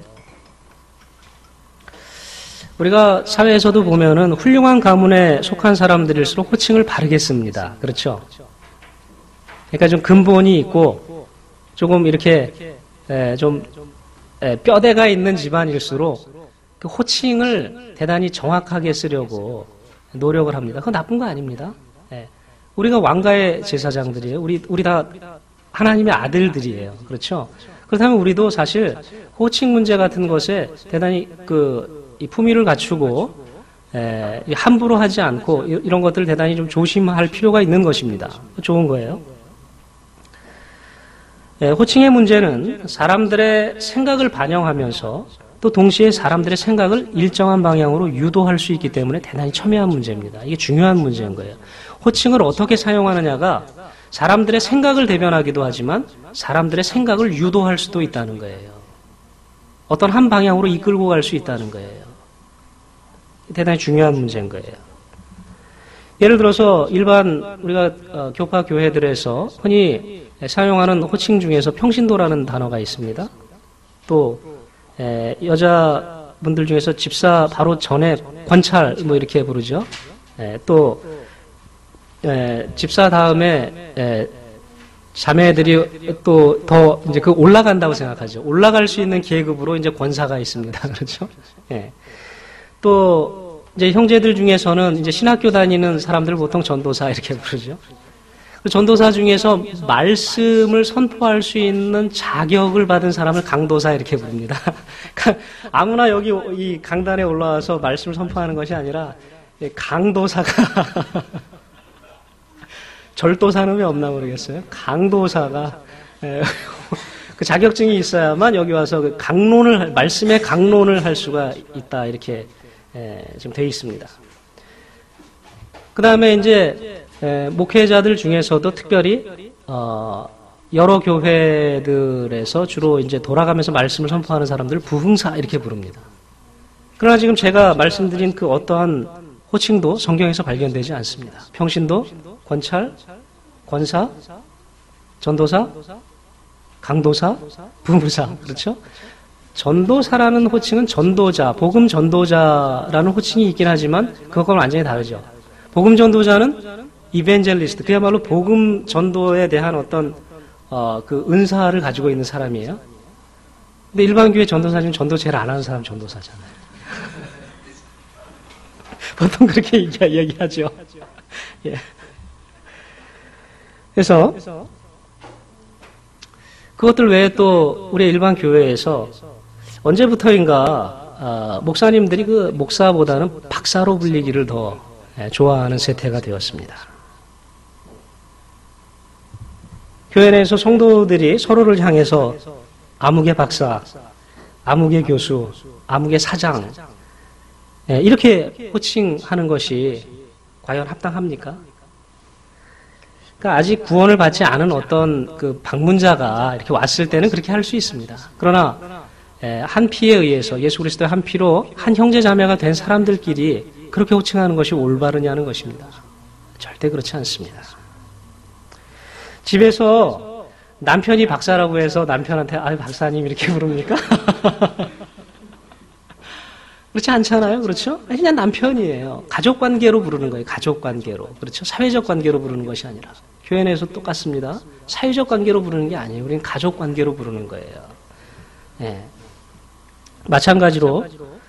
우리가 사회에서도 보면은 훌륭한 가문에 속한 사람들일수록 호칭을 바르게 씁니다. 그렇죠? 그러니까 좀 근본이 있고 조금 이렇게 좀 뼈대가 있는 집안일수록 그 호칭을 대단히 정확하게 쓰려고 노력을 합니다. 그건 나쁜 거 아닙니다. 우리가 왕가의 제사장들이에요. 우리 다 하나님의 아들들이에요. 그렇죠? 그렇다면 우리도 사실 호칭 문제 같은 것에 대단히 이 품위를 갖추고 함부로 하지 않고 이런 것들을 대단히 좀 조심할 필요가 있는 것입니다. 좋은 거예요. 호칭의 문제는 사람들의 생각을 반영하면서 또 동시에 사람들의 생각을 일정한 방향으로 유도할 수 있기 때문에 대단히 첨예한 문제입니다. 이게 중요한 문제인 거예요. 호칭을 어떻게 사용하느냐가 사람들의 생각을 대변하기도 하지만 사람들의 생각을 유도할 수도 있다는 거예요. 어떤 한 방향으로 이끌고 갈 수 있다는 거예요. 대단히 중요한 문제인 거예요. 예를 들어서 일반 우리가 교파 교회들에서 흔히 사용하는 호칭 중에서 평신도라는 단어가 있습니다. 또 여자분들 중에서 집사 바로 전에 권찰 뭐 이렇게 부르죠. 또 집사 다음에 자매들이 또 더 이제 그 올라간다고 생각하죠. 올라갈 수 있는 계급으로 이제 권사가 있습니다. 그렇죠? 또 이제 형제들 중에서는 이제 신학교 다니는 사람들 보통 전도사 이렇게 부르죠. 전도사 중에서 말씀을 선포할 수 있는 자격을 받은 사람을 강도사 이렇게 부릅니다. 아무나 여기 이 강단에 올라와서 말씀을 선포하는 것이 아니라 강도사가 절도사는 왜 없나 모르겠어요. 강도사가 그 자격증이 있어야만 여기 와서 그 말씀의 강론을 할 수가 있다 이렇게 지금 되어 있습니다. 그 다음에 이제 목회자들 중에서도 특별히 여러 교회들에서 주로 이제 돌아가면서 말씀을 선포하는 사람들을 부흥사 이렇게 부릅니다. 그러나 지금 제가 말씀드린 그 어떠한 호칭도 성경에서 발견되지 않습니다. 평신도, 권찰, 권사, 전도사, 강도사, 부무사 그렇죠? 전도사라는 호칭은 전도자, 복음 전도자라는 호칭이 있긴 하지만 그것과는 완전히 다르죠. 복음 전도자는 이벤젤리스트, 그야말로 복음 전도에 대한 어떤 그 은사를 가지고 있는 사람이에요. 근데 일반 교회 전도사 중에 전도 제일 안 하는 사람 전도사잖아요. 보통 그렇게 얘기하죠. 예. 그래서 그것들 외에 또 우리 일반 교회에서 언제부터인가 목사님들이 그 목사보다는 박사로 불리기를 더 좋아하는 세태가 되었습니다. 교회 내에서 성도들이 서로를 향해서 아무개 박사, 아무개 교수, 아무개 사장 이렇게 호칭하는 것이 과연 합당합니까? 그러니까 아직 구원을 받지 않은 어떤 그 방문자가 이렇게 왔을 때는 그렇게 할 수 있습니다. 그러나 한 피에 의해서 예수 그리스도의 한 피로 한 형제 자매가 된 사람들끼리 그렇게 호칭하는 것이 올바르냐는 것입니다. 절대 그렇지 않습니다. 집에서 남편이 박사라고 해서 남편한테 아유 박사님 이렇게 부릅니까? 그렇지 않잖아요. 그렇죠? 그냥 남편이에요. 가족관계로 부르는 거예요. 가족관계로. 그렇죠? 사회적 관계로 부르는 것이 아니라. 교회 내에서 똑같습니다. 사회적 관계로 부르는 게 아니에요. 우리는 가족관계로 부르는 거예요. 예. 마찬가지로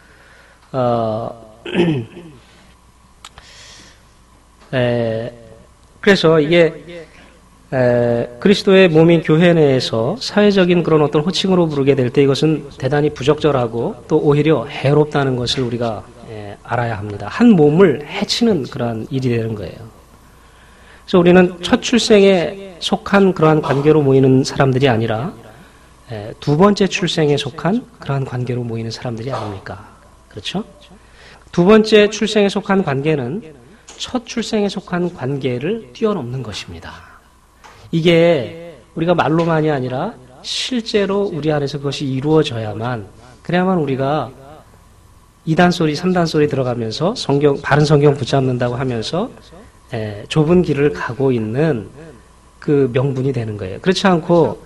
그래서 이게 그리스도의 몸인 교회 내에서 사회적인 그런 어떤 호칭으로 부르게 될 때 이것은 대단히 부적절하고 또 오히려 해롭다는 것을 우리가 알아야 합니다. 한 몸을 해치는 그러한 일이 되는 거예요. 그래서 우리는 첫 출생에 속한 그러한 관계로 모이는 사람들이 아니라 두 번째 출생에 속한 그러한 관계로 모이는 사람들이 아닙니까? 그렇죠? 두 번째 출생에 속한 관계는 첫 출생에 속한 관계를 뛰어넘는 것입니다. 이게 우리가 말로만이 아니라 실제로 우리 안에서 그것이 이루어져야만 그래야만 우리가 2단 소리, 3단 소리 들어가면서 바른 성경 붙잡는다고 하면서 좁은 길을 가고 있는 그 명분이 되는 거예요. 그렇지 않고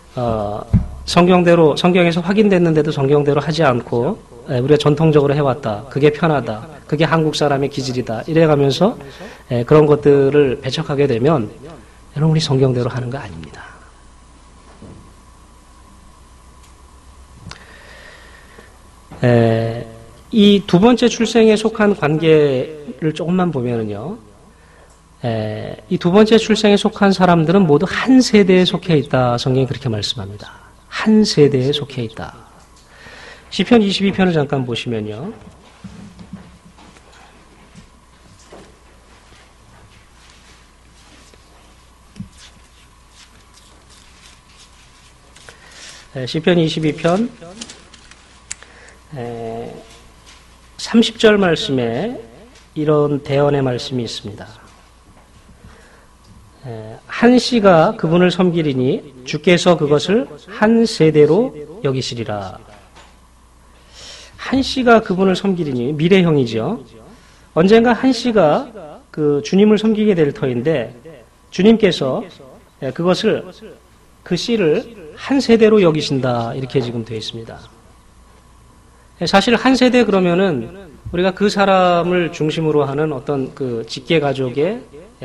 성경에서 확인됐는데도 성경대로 하지 않고 우리가 전통적으로 해왔다. 그게 편하다. 그게 한국 사람의 기질이다. 이래가면서 그런 것들을 배척하게 되면 여러분 우리 성경대로 하는 거 아닙니다. 이 두 번째 출생에 속한 관계를 조금만 보면은요. 이 두 번째 출생에 속한 사람들은 모두 한 세대에 속해 있다. 성경이 그렇게 말씀합니다. 한 세대에 속해 있다. 시편 22편을 잠깐 보시면요. 시편 22편 30절 말씀에 이런 대언의 말씀이 있습니다. 한 씨가 그분을 섬기리니 주께서 그것을 한 세대로 여기시리라. 한 씨가 그분을 섬기리니 미래형이죠. 언젠가 한 씨가 그 주님을 섬기게 될 터인데 주님께서 그것을 그 씨를 한 세대로 여기신다 이렇게 지금 되어 있습니다. 사실 한 세대 그러면은 우리가 그 사람을 중심으로 하는 어떤 그 직계 가족의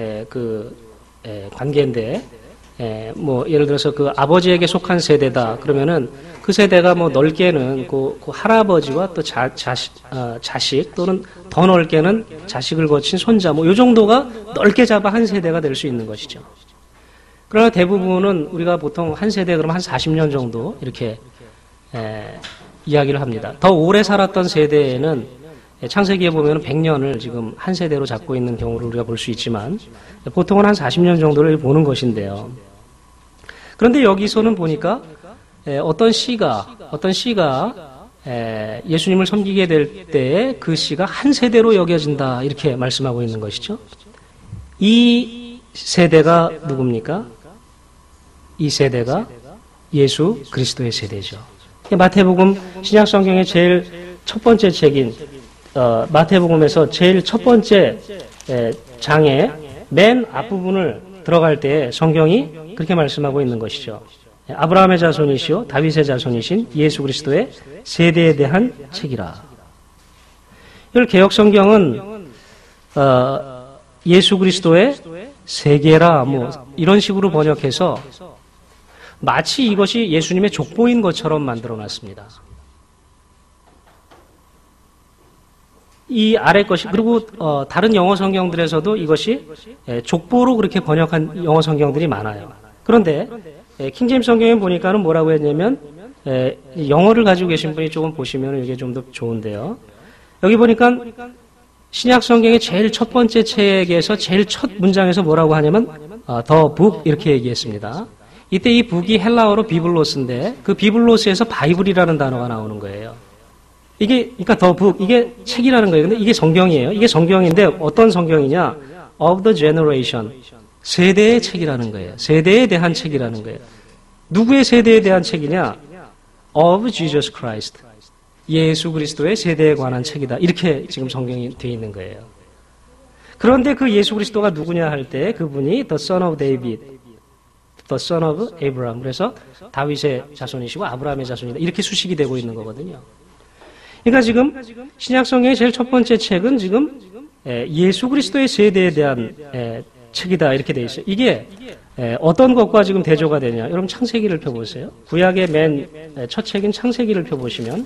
관계인데 뭐 예를 들어서 그 아버지에게 속한 세대다 그러면은 그 세대가 뭐 넓게는 그 할아버지와 또 자식 또는 더 넓게는 자식을 거친 손자 뭐 이 정도가 넓게 잡아 한 세대가 될 수 있는 것이죠. 그러나 대부분은 우리가 보통 한 세대 그러면 한 40년 정도 이렇게 이야기를 합니다. 더 오래 살았던 세대에는 창세기에 보면 100년을 지금 한 세대로 잡고 있는 경우를 우리가 볼 수 있지만 보통은 한 40년 정도를 보는 것인데요. 그런데 여기서는 보니까 어떤 씨가 예수님을 섬기게 될 때에 그 씨가 한 세대로 여겨진다 이렇게 말씀하고 있는 것이죠. 이 세대가 누굽니까? 이 세대가 예수 그리스도의 세대죠. 마태복음 신약성경의 제일 첫 번째 책인 마태복음에서 제일 첫 번째 장의 맨 앞부분을 들어갈 때 성경이 그렇게 말씀하고 있는 것이죠. 아브라함의 자손이시오 다윗의 자손이신 예수 그리스도의 세대에 대한 책이라. 이걸 개역성경은 예수 그리스도의 세계라 뭐 이런 식으로 번역해서 마치 이것이 예수님의 족보인 것처럼 만들어놨습니다. 이 아래 것이 그리고 다른 영어 성경들에서도 이것이 족보로 그렇게 번역한 영어 성경들이 많아요. 그런데 킹제임스 성경에 보니까는 뭐라고 했냐면 영어를 가지고 계신 분이 조금 보시면 이게 좀 더 좋은데요. 여기 보니까 신약 성경의 제일 첫 번째 책에서 제일 첫 문장에서 뭐라고 하냐면 the book 이렇게 얘기했습니다. 이때 이 북이 헬라어로 비블로스인데 그 비블로스에서 바이블이라는 단어가 나오는 거예요. 이게 그러니까 the book 이게 책이라는 거예요. 근데 이게 성경이에요. 이게 성경인데 어떤 성경이냐? of the generation 세대의 책이라는 거예요. 세대에 대한 책이라는 거예요. 누구의 세대에 대한 책이냐? of Jesus Christ 예수 그리스도의 세대에 관한 책이다. 이렇게 지금 성경이 되어 있는 거예요. 그런데 그 예수 그리스도가 누구냐 할 때 그분이 the son of David, the son of Abraham. 그래서 다윗의 자손이시고 아브라함의 자손이다. 이렇게 수식이 되고 있는 거거든요. 그러니까 지금 신약 성경의 제일 첫 번째 책은 지금 예수 그리스도의 세대에 대한 책이다. 이렇게 되어 있어요. 이게 어떤 것과 지금 대조가 되냐. 여러분 창세기를 펴보세요. 구약의 맨 첫 책인 창세기를 펴보시면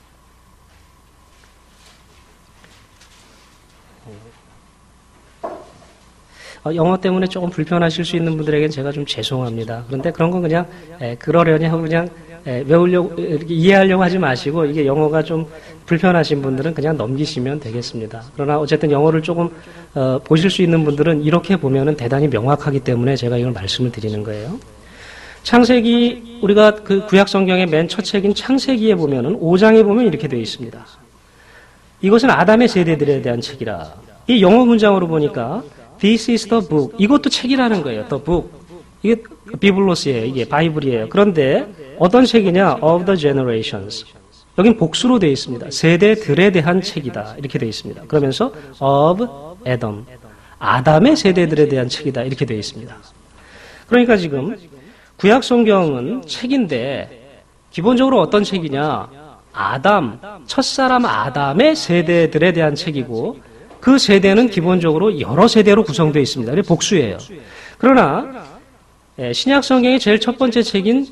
영어 때문에 조금 불편하실 수 있는 분들에게는 제가 좀 죄송합니다. 그런데 그런 건 그냥 그러려니 하고 그냥 외우려고 이렇게 이해하려고 하지 마시고 이게 영어가 좀 불편하신 분들은 그냥 넘기시면 되겠습니다. 그러나 어쨌든 영어를 조금 보실 수 있는 분들은 이렇게 보면은 대단히 명확하기 때문에 제가 이걸 말씀을 드리는 거예요. 창세기 우리가 그 구약 성경의 맨 첫 책인 창세기에 보면은 5장에 보면 이렇게 되어 있습니다. 이것은 아담의 세대들에 대한 책이라. 이 영어 문장으로 보니까 This is the book. 이것도 책이라는 거예요. The book. 이게 비블로스예요. 이게 바이블이에요. 그런데 어떤 책이냐? Of the generations. 여긴 복수로 되어 있습니다. 세대들에 대한 책이다. 이렇게 되어 있습니다. 그러면서 of Adam. 아담의 세대들에 대한 책이다. 이렇게 되어 있습니다. 그러니까 지금 구약 성경은 책인데 기본적으로 어떤 책이냐? 아담, 첫사람 아담의 세대들에 대한 책이고 그 세대는 기본적으로 여러 세대로 구성되어 있습니다. 복수예요. 그러나 신약 성경의 제일 첫 번째 책인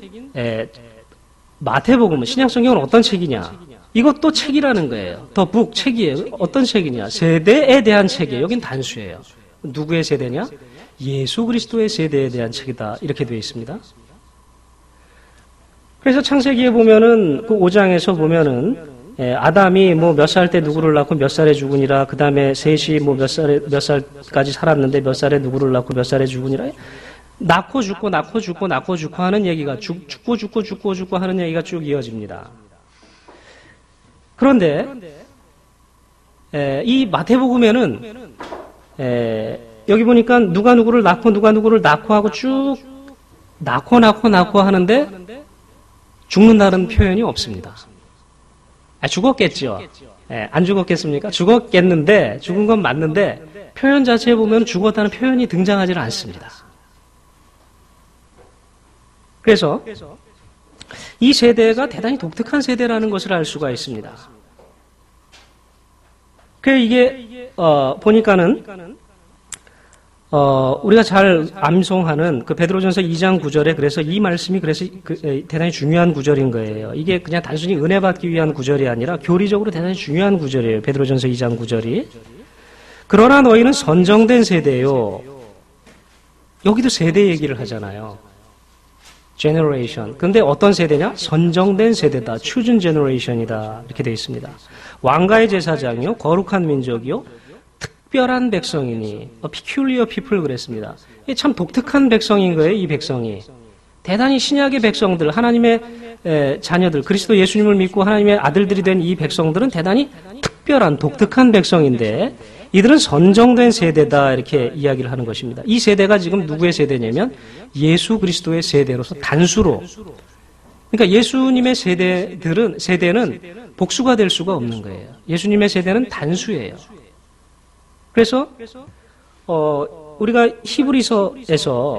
마태복음은 신약 성경은 어떤 책이냐? 이것도 책이라는 거예요. 더 북 책이에요. 어떤 책이냐? 세대에 대한 책이에요. 여긴 단수예요. 누구의 세대냐? 예수 그리스도의 세대에 대한 책이다. 이렇게 되어 있습니다. 그래서 창세기에 보면은 그 5장에서 보면은 아담이 뭐 몇 살 때 누구를 낳고 몇 살에 죽으니라. 그 다음에 셋이 뭐 몇 살까지 살았는데 몇 살에 누구를 낳고 몇 살에 죽으니라. 낳고 죽고 하는 얘기가 죽고 하는 얘기가 쭉 이어집니다. 그런데 이 마태복음에는 여기 보니까 누가 누구를 낳고 하고 쭉 낳고 하는데 죽는다는 표현이 없습니다. 죽었겠죠. 안 죽었겠습니까? 죽었겠는데 죽은 건 맞는데 표현 자체에 보면 죽었다는 표현이 등장하지 않습니다. 그래서 이 세대가 대단히 독특한 세대라는 것을 알 수가 있습니다. 그 이게 보니까는 우리가 잘 암송하는 그 베드로전서 2장 9절에 그래서 이 말씀이 그래서 대단히 중요한 구절인 거예요. 이게 그냥 단순히 은혜 받기 위한 구절이 아니라 교리적으로 대단히 중요한 구절이에요. 베드로전서 2장 9절이. 그러나 너희는 선정된 세대요. 여기도 세대 얘기를 하잖아요. generation. 근데 어떤 세대냐? 선정된 세대다. chosen generation이다. 이렇게 되어 있습니다. 왕가의 제사장이요. 거룩한 민족이요. 특별한 백성이니 peculiar people 그랬습니다. 이게 참 독특한 백성인 거예요. 이 백성이. 대단히 신약의 백성들, 하나님의 자녀들, 그리스도 예수님을 믿고 하나님의 아들들이 된 이 백성들은 대단히 특별한 독특한 백성인데 이들은 선정된 세대다 이렇게 이야기를 하는 것입니다. 이 세대가 지금 누구의 세대냐면 예수 그리스도의 세대로서 단수로 그러니까 예수님의 세대는 복수가 될 수가 없는 거예요. 예수님의 세대는 단수예요. 그래서 우리가 히브리서에서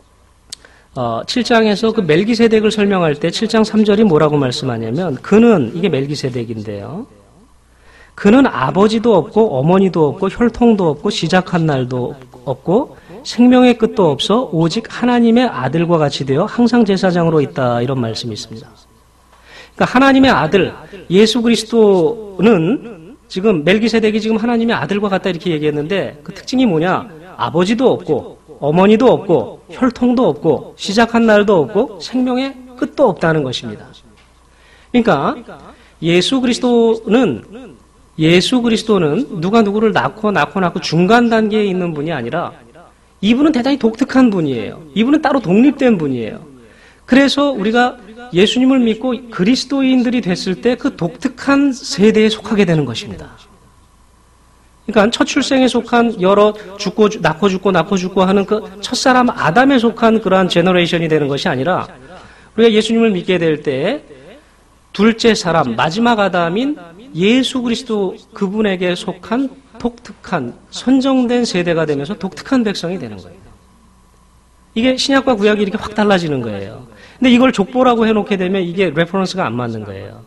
7장에서 그 멜기세덱을 설명할 때 7장 3절이 뭐라고 말씀하냐면 그는 이게 멜기세덱인데요. 그는 아버지도 없고 어머니도 없고 혈통도 없고 시작한 날도 없고 생명의 끝도 없어 오직 하나님의 아들과 같이 되어 항상 제사장으로 있다 이런 말씀이 있습니다. 그러니까 하나님의 아들 예수 그리스도는 지금 멜기세덱이 지금 하나님의 아들과 같다 이렇게 얘기했는데 그 특징이 뭐냐? 아버지도 없고 어머니도 없고 혈통도 없고 시작한 날도 없고 생명의 끝도 없다는 것입니다. 그러니까 예수 그리스도는 예수 그리스도는 누가 누구를 낳고 중간 단계에 있는 분이 아니라 이분은 대단히 독특한 분이에요. 이분은 따로 독립된 분이에요. 그래서 우리가 예수님을 믿고 그리스도인들이 됐을 때 그 독특한 세대에 속하게 되는 것입니다. 그러니까 첫 출생에 속한 여러 낳고 죽고 하는 그 첫사람 아담에 속한 그러한 제너레이션이 되는 것이 아니라 우리가 예수님을 믿게 될 때 둘째 사람, 마지막 아담인 예수 그리스도 그분에게 속한 독특한 선정된 세대가 되면서 독특한 백성이 되는 거예요. 이게 신약과 구약이 이렇게 확 달라지는 거예요. 근데 이걸 족보라고 해놓게 되면 이게 레퍼런스가 안 맞는 거예요.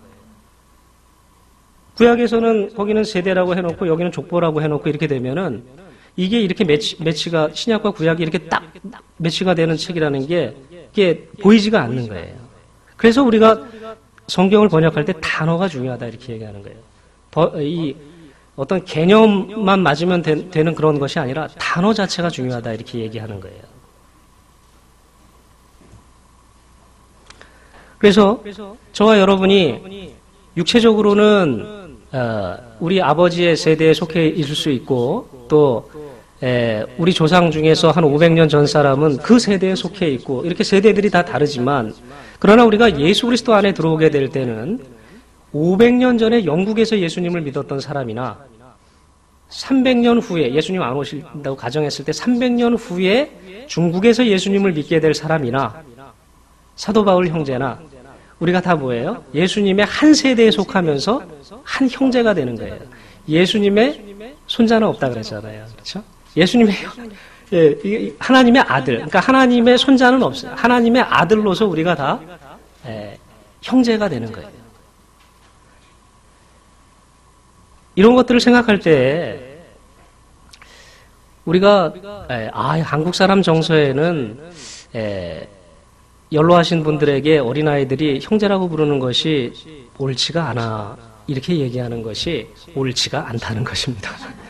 구약에서는 거기는 세대라고 해놓고 여기는 족보라고 해놓고 이렇게 되면은 이게 이렇게 매치가 신약과 구약이 이렇게 딱 매치가 되는 책이라는 게 이게 보이지가 않는 거예요. 그래서 우리가 성경을 번역할 때 단어가 중요하다 이렇게 얘기하는 거예요. 이 어떤 개념만 맞으면 되는 그런 것이 아니라 단어 자체가 중요하다 이렇게 얘기하는 거예요. 그래서 저와 여러분이 육체적으로는 우리 아버지의 세대에 속해 있을 수 있고 또 우리 조상 중에서 한 500년 전 사람은 그 세대에 속해 있고 이렇게 세대들이 다 다르지만 그러나 우리가 예수 그리스도 안에 들어오게 될 때는 500년 전에 영국에서 예수님을 믿었던 사람이나 300년 후에 예수님 안 오신다고 가정했을 때 300년 후에 중국에서 예수님을 믿게 될 사람이나 사도 바울 형제나 우리가 다 뭐예요? 예수님의 한 세대에 속하면서 한 형제가 되는 거예요. 예수님의 손자는 없다 그랬잖아요. 그렇죠? 예수님의 하나님의 아들, 그러니까 하나님의 손자는 없어요. 하나님의 아들로서 우리가 다 형제가 되는 거예요. 이런 것들을 생각할 때 우리가 한국 사람 정서에는 연로하신 분들에게 어린아이들이 형제라고 부르는 것이 옳지가 않아 이렇게 얘기하는 것이 옳지가 않다는 것입니다.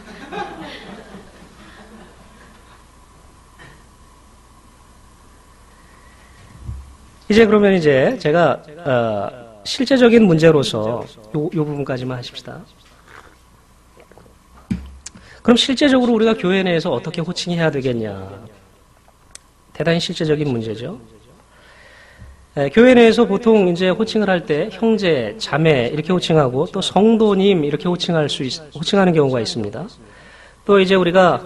이제 그러면 제가 실제적인 문제로서 요 부분까지만 하십시다. 그럼 실제적으로 우리가 교회 내에서 어떻게 호칭해야 되겠냐? 대단히 실제적인 문제죠. 교회 내에서 보통 이제 호칭을 할 때 형제, 자매 이렇게 호칭하고 또 성도님 이렇게 호칭하는 경우가 있습니다. 또 이제 우리가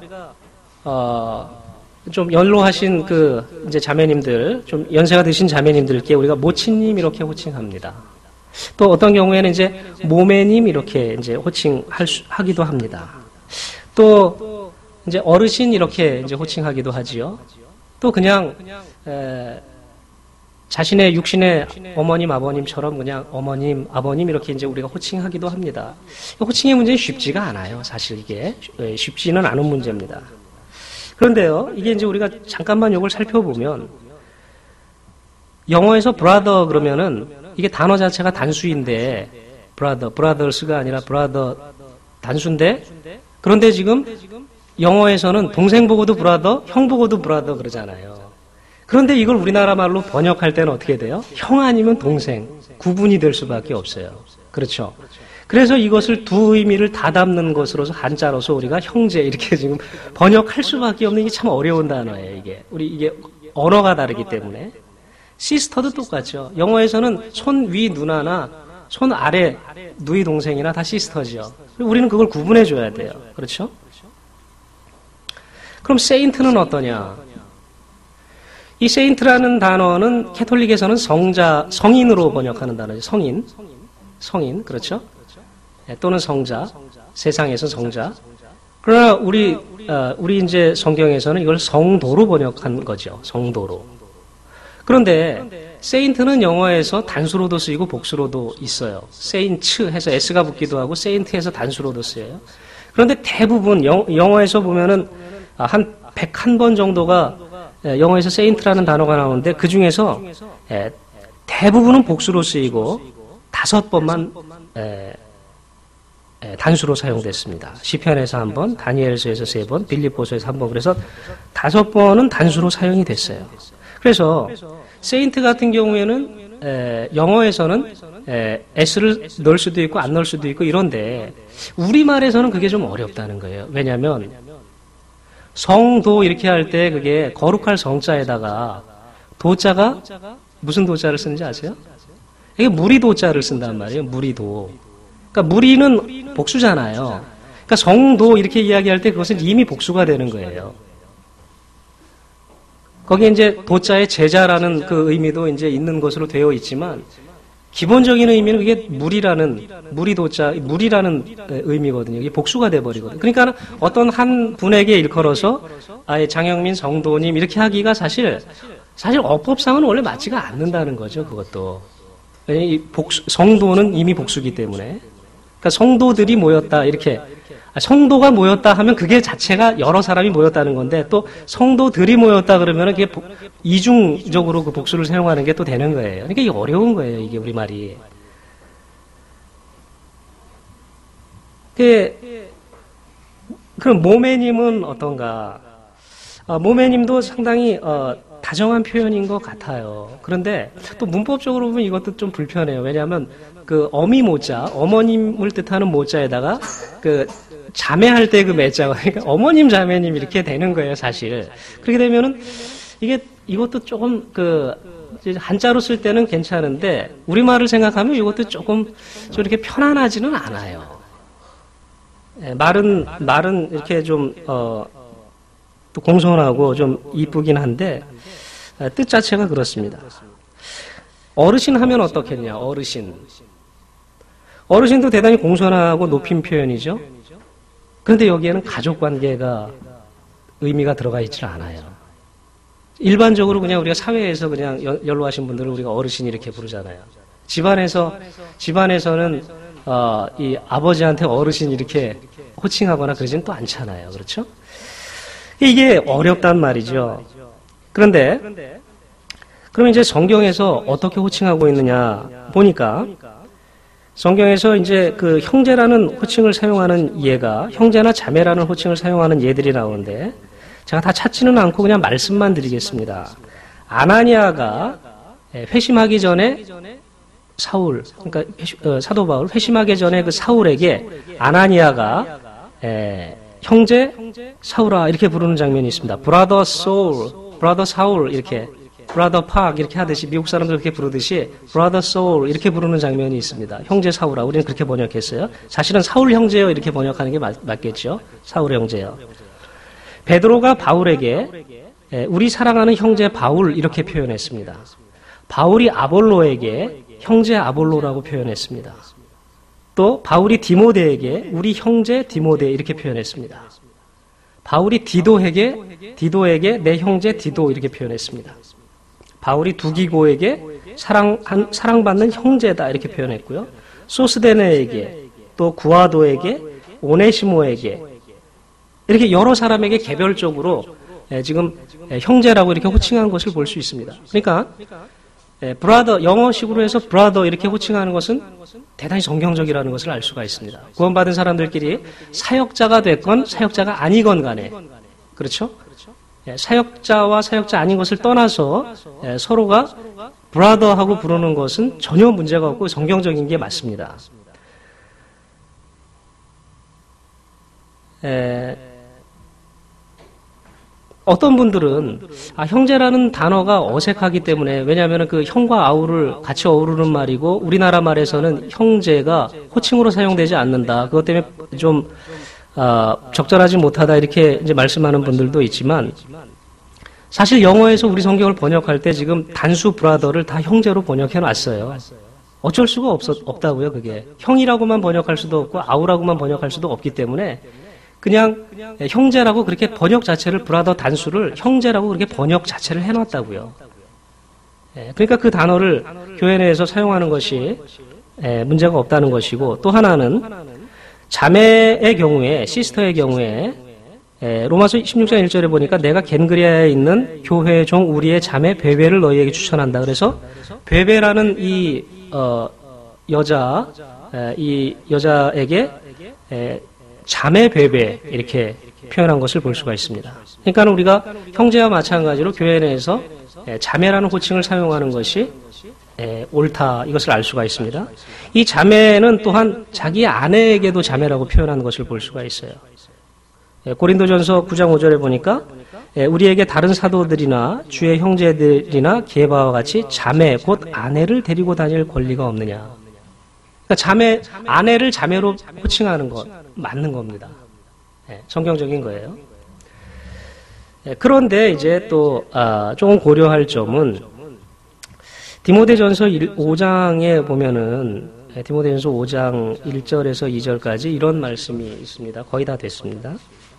좀 연로하신 이제 자매님들, 좀 연세가 드신 자매님들께 우리가 모친님 이렇게 호칭합니다. 또 어떤 경우에는 이제 모매님 이렇게 이제 호칭하기도 합니다. 또 이제 어르신 이렇게 이제 호칭하기도 하지요. 또 그냥 자신의 육신의 어머님, 아버님처럼 그냥 어머님, 아버님 이렇게 이제 우리가 호칭하기도 합니다. 호칭의 문제는 쉽지가 않아요. 사실 이게 쉽지는 않은 문제입니다. 그런데요, 이게 이제 우리가 잠깐만 이걸 살펴보면 영어에서 brother 그러면은 이게 단어 자체가 단수인데 brothers가 아니라 brother 단수인데 그런데 지금 영어에서는 동생 보고도 brother, 형 보고도 brother 그러잖아요. 그런데 이걸 우리나라 말로 번역할 때는 어떻게 돼요? 형 아니면 동생, 구분이 될 수밖에 없어요. 그렇죠? 그래서 이것을 두 의미를 다 담는 것으로서 한자로서 우리가 형제 이렇게 지금 번역할 수밖에 없는 게 참 어려운 단어예요, 이게. 이게 언어가 다르기 때문에. 시스터도 똑같죠. 영어에서는 손 위 누나나 손 아래 누이 동생이나 다 시스터죠. 우리는 그걸 구분해 줘야 돼요. 그렇죠? 그럼 세인트는 어떠냐? 이 세인트라는 단어는 캐톨릭에서는 성인으로 번역하는 단어죠. 성인, 그렇죠? 또는 성자, 세상에서 성자. 그러나 우리 이제 성경에서는 이걸 성도로 번역한 거죠. 성도로. 그런데 세인트는 영어에서 단수로도 쓰이고 복수로도 있어요. 세인츠 해서 S가 붙기도 하고 세인트 해서 단수로도 쓰여요. 그런데 대부분 영어에서 보면은 한 101번 정도가 영어에서 세인트라는 단어가 나오는데 그 중에서 대부분은 복수로 쓰이고 5번만 단수로 사용됐습니다. 시편에서 1번, 다니엘서에서 3번, 빌립보서에서 1번 그래서 5번은 단수로 사용이 됐어요. 그래서 세인트 같은 경우에는 영어에서는 s를 넣을 수도 있고 안 넣을 수도 있고 이런데 우리말에서는 그게 좀 어렵다는 거예요. 왜냐하면 성도 이렇게 할 때 그게 거룩할 성자에다가 도자가 무슨 도자를 쓰는지 아세요? 이게 무리도자를 쓴단 말이에요. 무리도. 그러니까 무리는 복수잖아요. 그러니까 성도 이렇게 이야기할 때 그것은 이미 복수가 되는 거예요. 거기에 이제 도자의 제자라는 그 의미도 이제 있는 것으로 되어 있지만 기본적인 의미는 그게 무리라는 의미거든요. 이게 복수가 돼버리거든요. 그러니까 어떤 한 분에게 일컬어서 아예 장영민 성도님 이렇게 하기가 사실 어법상은 원래 맞지가 않는다는 거죠. 그것도. 왜냐하면 이 성도는 이미 복수기 때문에. 그러니까 성도들이 모였다 이렇게. 성도가 모였다 하면 그게 자체가 여러 사람이 모였다는 건데 또 성도들이 모였다 그러면 그게 이중적으로 그 복수를 사용하는 게 또 되는 거예요. 그러니까 이게 어려운 거예요. 이게 우리말이. 그럼 모매님은 어떤가? 모매님도 상당히 다정한 표현인 것 같아요. 그런데 또 문법적으로 보면 이것도 좀 불편해요. 왜냐하면 그 어미 모자, 어머님을 뜻하는 모자에다가 그 자매할 때 그 매자가 그러니까 어머님 자매님 이렇게 되는 거예요, 사실. 그렇게 되면은 이것도 조금 한자로 쓸 때는 괜찮은데 우리말을 생각하면 이것도 조금 좀 이렇게 편안하지는 않아요. 말은 이렇게 좀 또 공손하고 좀 이쁘긴 한데 뜻 자체가 그렇습니다. 어르신 하면 어떻겠냐? 어르신도 대단히 공손하고 높인 표현이죠. 그런데 여기에는 가족 관계가 의미가 들어가 있질 않아요. 일반적으로 그냥 우리가 사회에서 그냥 연로하신 분들은 우리가 어르신 이렇게 부르잖아요. 집안에서는 이 아버지한테 어르신 이렇게 호칭하거나 그러지는 또 않잖아요. 그렇죠? 이게 어렵단 말이죠. 그런데 그럼 이제 성경에서 어떻게 호칭하고 있느냐 보니까 성경에서 이제 그 형제라는 호칭을 사용하는 예가 형제나 자매라는 호칭을 사용하는 예들이 나오는데 제가 다 찾지는 않고 그냥 말씀만 드리겠습니다. 아나니아가 회심하기 전에 사울, 그러니까 사도 바울 회심하기 전에 그 사울에게 아나니아가 형제 사울아 이렇게 부르는 장면이 있습니다. 브라더 소울, 브라더 사울 이렇게 브라더 팍 이렇게 하듯이 미국 사람들 그렇게 부르듯이 브라더 소울 이렇게 부르는 장면이 있습니다. 형제 사울아 우리는 그렇게 번역했어요. 사실은 사울 형제요 이렇게 번역하는 게 맞겠죠. 사울 형제요. 베드로가 바울에게 우리 사랑하는 형제 바울 이렇게 표현했습니다. 바울이 아볼로에게 형제 아볼로라고 표현했습니다. 또 바울이 디모데에게 우리 형제 디모데 이렇게 표현했습니다. 바울이 디도에게 내 형제 디도 이렇게 표현했습니다. 바울이 두기고에게 사랑받는 형제다 이렇게 표현했고요. 소스데네에게 또 구아도에게 오네시모에게 이렇게 여러 사람에게 개별적으로 지금 형제라고 이렇게 호칭한 것을 볼 수 있습니다. 그러니까 브라더 영어식으로 해서 브라더 이렇게 호칭하는 것은 대단히 성경적이라는 것을 알 수가 있습니다. 구원받은 사람들끼리 사역자가 됐건 사역자가 아니건 간에 그렇죠? 사역자와 사역자 아닌 것을 떠나서 서로가 브라더하고 부르는 것은 전혀 문제가 없고 성경적인 게 맞습니다. 어떤 분들은 형제라는 단어가 어색하기 때문에 왜냐하면 그 형과 아우를 같이 어우르는 말이고 우리나라 말에서는 형제가 호칭으로 사용되지 않는다. 그것 때문에 좀 적절하지 못하다 이렇게 이제 말씀하는 분들도 있지만 사실 영어에서 우리 성경을 번역할 때 지금 단수 브라더를 다 형제로 번역해 놨어요. 어쩔 수가 없다고요. 그게 형이라고만 번역할 수도 없고 아우라고만 번역할 수도 없기 때문에 그냥 형제라고 그렇게 번역 자체를 브라더 단수를 형제라고 그렇게 번역 자체를 해놨다고요. 그러니까 그 단어를 교회 내에서 사용하는 것이 문제가 없다는 것이고 또 하나는 자매의 경우에 시스터의 경우에 로마서 16장 1절에 보니까 내가 겐그리아에 있는 교회 종 우리의 자매 베베를 너희에게 추천한다. 그래서 베베라는 이 여자에게 자매 베베 이렇게 표현한 것을 볼 수가 있습니다. 그러니까 우리가 형제와 마찬가지로 교회 내에서 자매라는 호칭을 사용하는 것이 옳다, 이것을 알 수가 있습니다. 이 자매는 또한 자기 아내에게도 자매라고 표현하는 것을 볼 수가 있어요. 고린도전서 9장 5절에 보니까 우리에게 다른 사도들이나 주의 형제들이나 게바와 같이 자매 곧 아내를 데리고 다닐 권리가 없느냐. 그러니까 아내를 자매로 호칭하는 것 맞는 겁니다. 성경적인 거예요. 그런데 이제 또 조금 고려할 점은 디모데전서 5장에 보면은 디모데전서 5장 1절에서 2절까지 이런 말씀이 있습니다. 거의 다 됐습니다.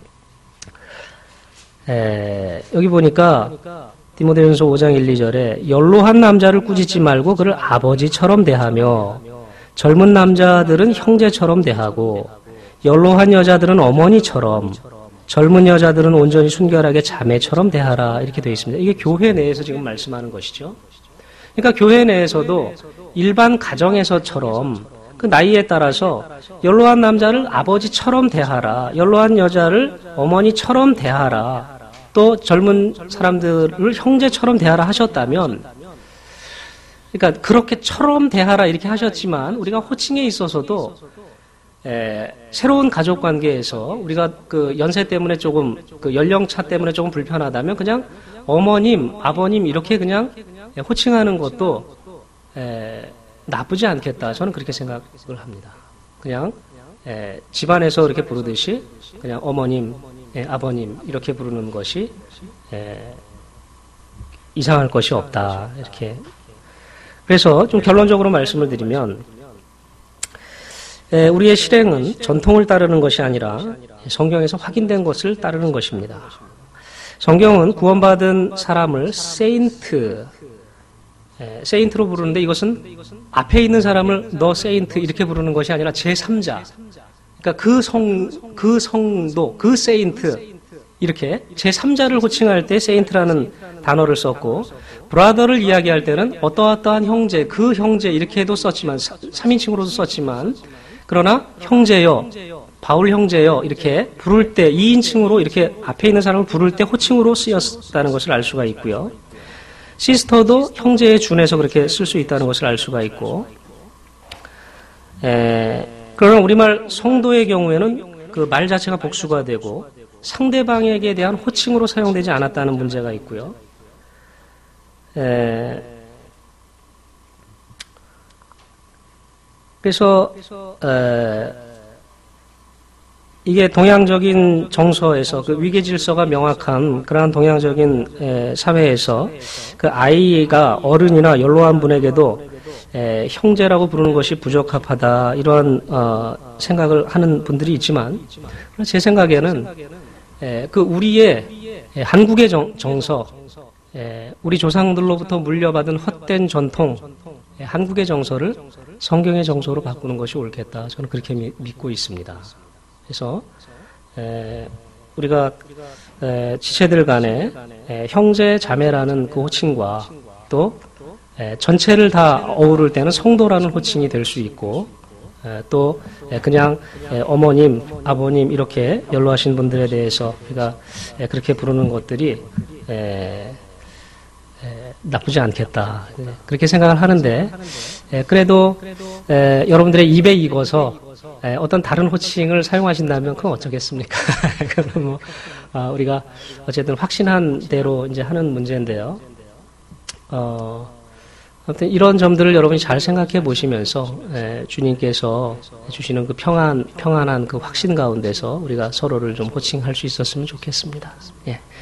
여기 보니까 디모데전서 5장 1, 2절에 연로한 남자를 꾸짖지 말고 그를 아버지처럼 대하며 젊은 남자들은 형제처럼 대하고 연로한 여자들은 어머니처럼 젊은 여자들은 온전히 순결하게 자매처럼 대하라, 이렇게 되어 있습니다. 이게 교회 내에서 지금 말씀하는 것이죠. 그러니까 교회 내에서도 일반 가정에서처럼 그 나이에 따라서 연로한 남자를 아버지처럼 대하라, 연로한 여자를 어머니처럼 대하라, 또 젊은 사람들을 형제처럼 대하라 하셨다면, 그러니까 그렇게처럼 대하라 이렇게 하셨지만 우리가 호칭에 있어서도 새로운 가족 관계에서 우리가 그 연세 때문에 조금 그 연령차 때문에 조금 불편하다면 그냥 어머님, 아버님 이렇게 그냥 호칭하는 것도 나쁘지 않겠다. 저는 그렇게 생각을 합니다. 그냥 집안에서 이렇게 부르듯이 그냥 어머님, 아버님 이렇게 부르는 것이 이상할 것이 없다. 이렇게. 그래서 좀 결론적으로 말씀을 드리면 우리의 실행은 전통을 따르는 것이 아니라 성경에서 확인된 것을 따르는 것입니다. 성경은 구원받은 사람을 세인트로 부르는데 이것은 앞에 있는 사람을 너 세인트 이렇게 부르는 것이 아니라 제3자, 그러니까 그 성도, 그 세인트 이렇게 제3자를 호칭할 때 세인트라는 단어를 썼고 브라더를 이야기할 때는 어떠한 형제, 그 형제 이렇게도 썼지만 3인칭으로도 썼지만 그러나 형제여, 바울 형제여 이렇게 부를 때 2인칭으로 이렇게 앞에 있는 사람을 부를 때 호칭으로 쓰였다는 것을 알 수가 있고요. 시스터도 형제에 준해서 그렇게 쓸 수 있다는 것을 알 수가 있고, 그러나 우리말 성도의 경우에는 그 말 자체가 복수가 되고 상대방에게 대한 호칭으로 사용되지 않았다는 문제가 있고요. 그래서 이게 동양적인 정서에서 그 위계 질서가 명확한 그러한 동양적인 사회에서 그 아이가 어른이나 연로한 분에게도 형제라고 부르는 것이 부적합하다 이러한 생각을 하는 분들이 있지만 제 생각에는 그 우리의 한국의 정서, 우리 조상들로부터 물려받은 헛된 전통, 한국의 정서를 성경의 정서로 바꾸는 것이 옳겠다. 저는 그렇게 믿고 있습니다. 그래서 우리가 지체들 간에 형제, 자매라는 그 호칭과 또 전체를 다 어우를 때는 성도라는 호칭이 될 수 있고 또 그냥 어머님, 아버님 이렇게 연로하신 분들에 대해서 우리가 그렇게 부르는 것들이 나쁘지 않겠다. 그렇게 생각을 하는데 그래도 여러분들의 입에 익어서 어떤 다른 호칭을 사용하신다면 그건 어쩌겠습니까? 그럼 뭐 우리가 어쨌든 확신한 대로 이제 하는 문제인데요. 아무튼 이런 점들을 여러분이 잘 생각해 보시면서 주님께서 주시는 그 평안한 그 확신 가운데서 우리가 서로를 좀 호칭할 수 있었으면 좋겠습니다. 예.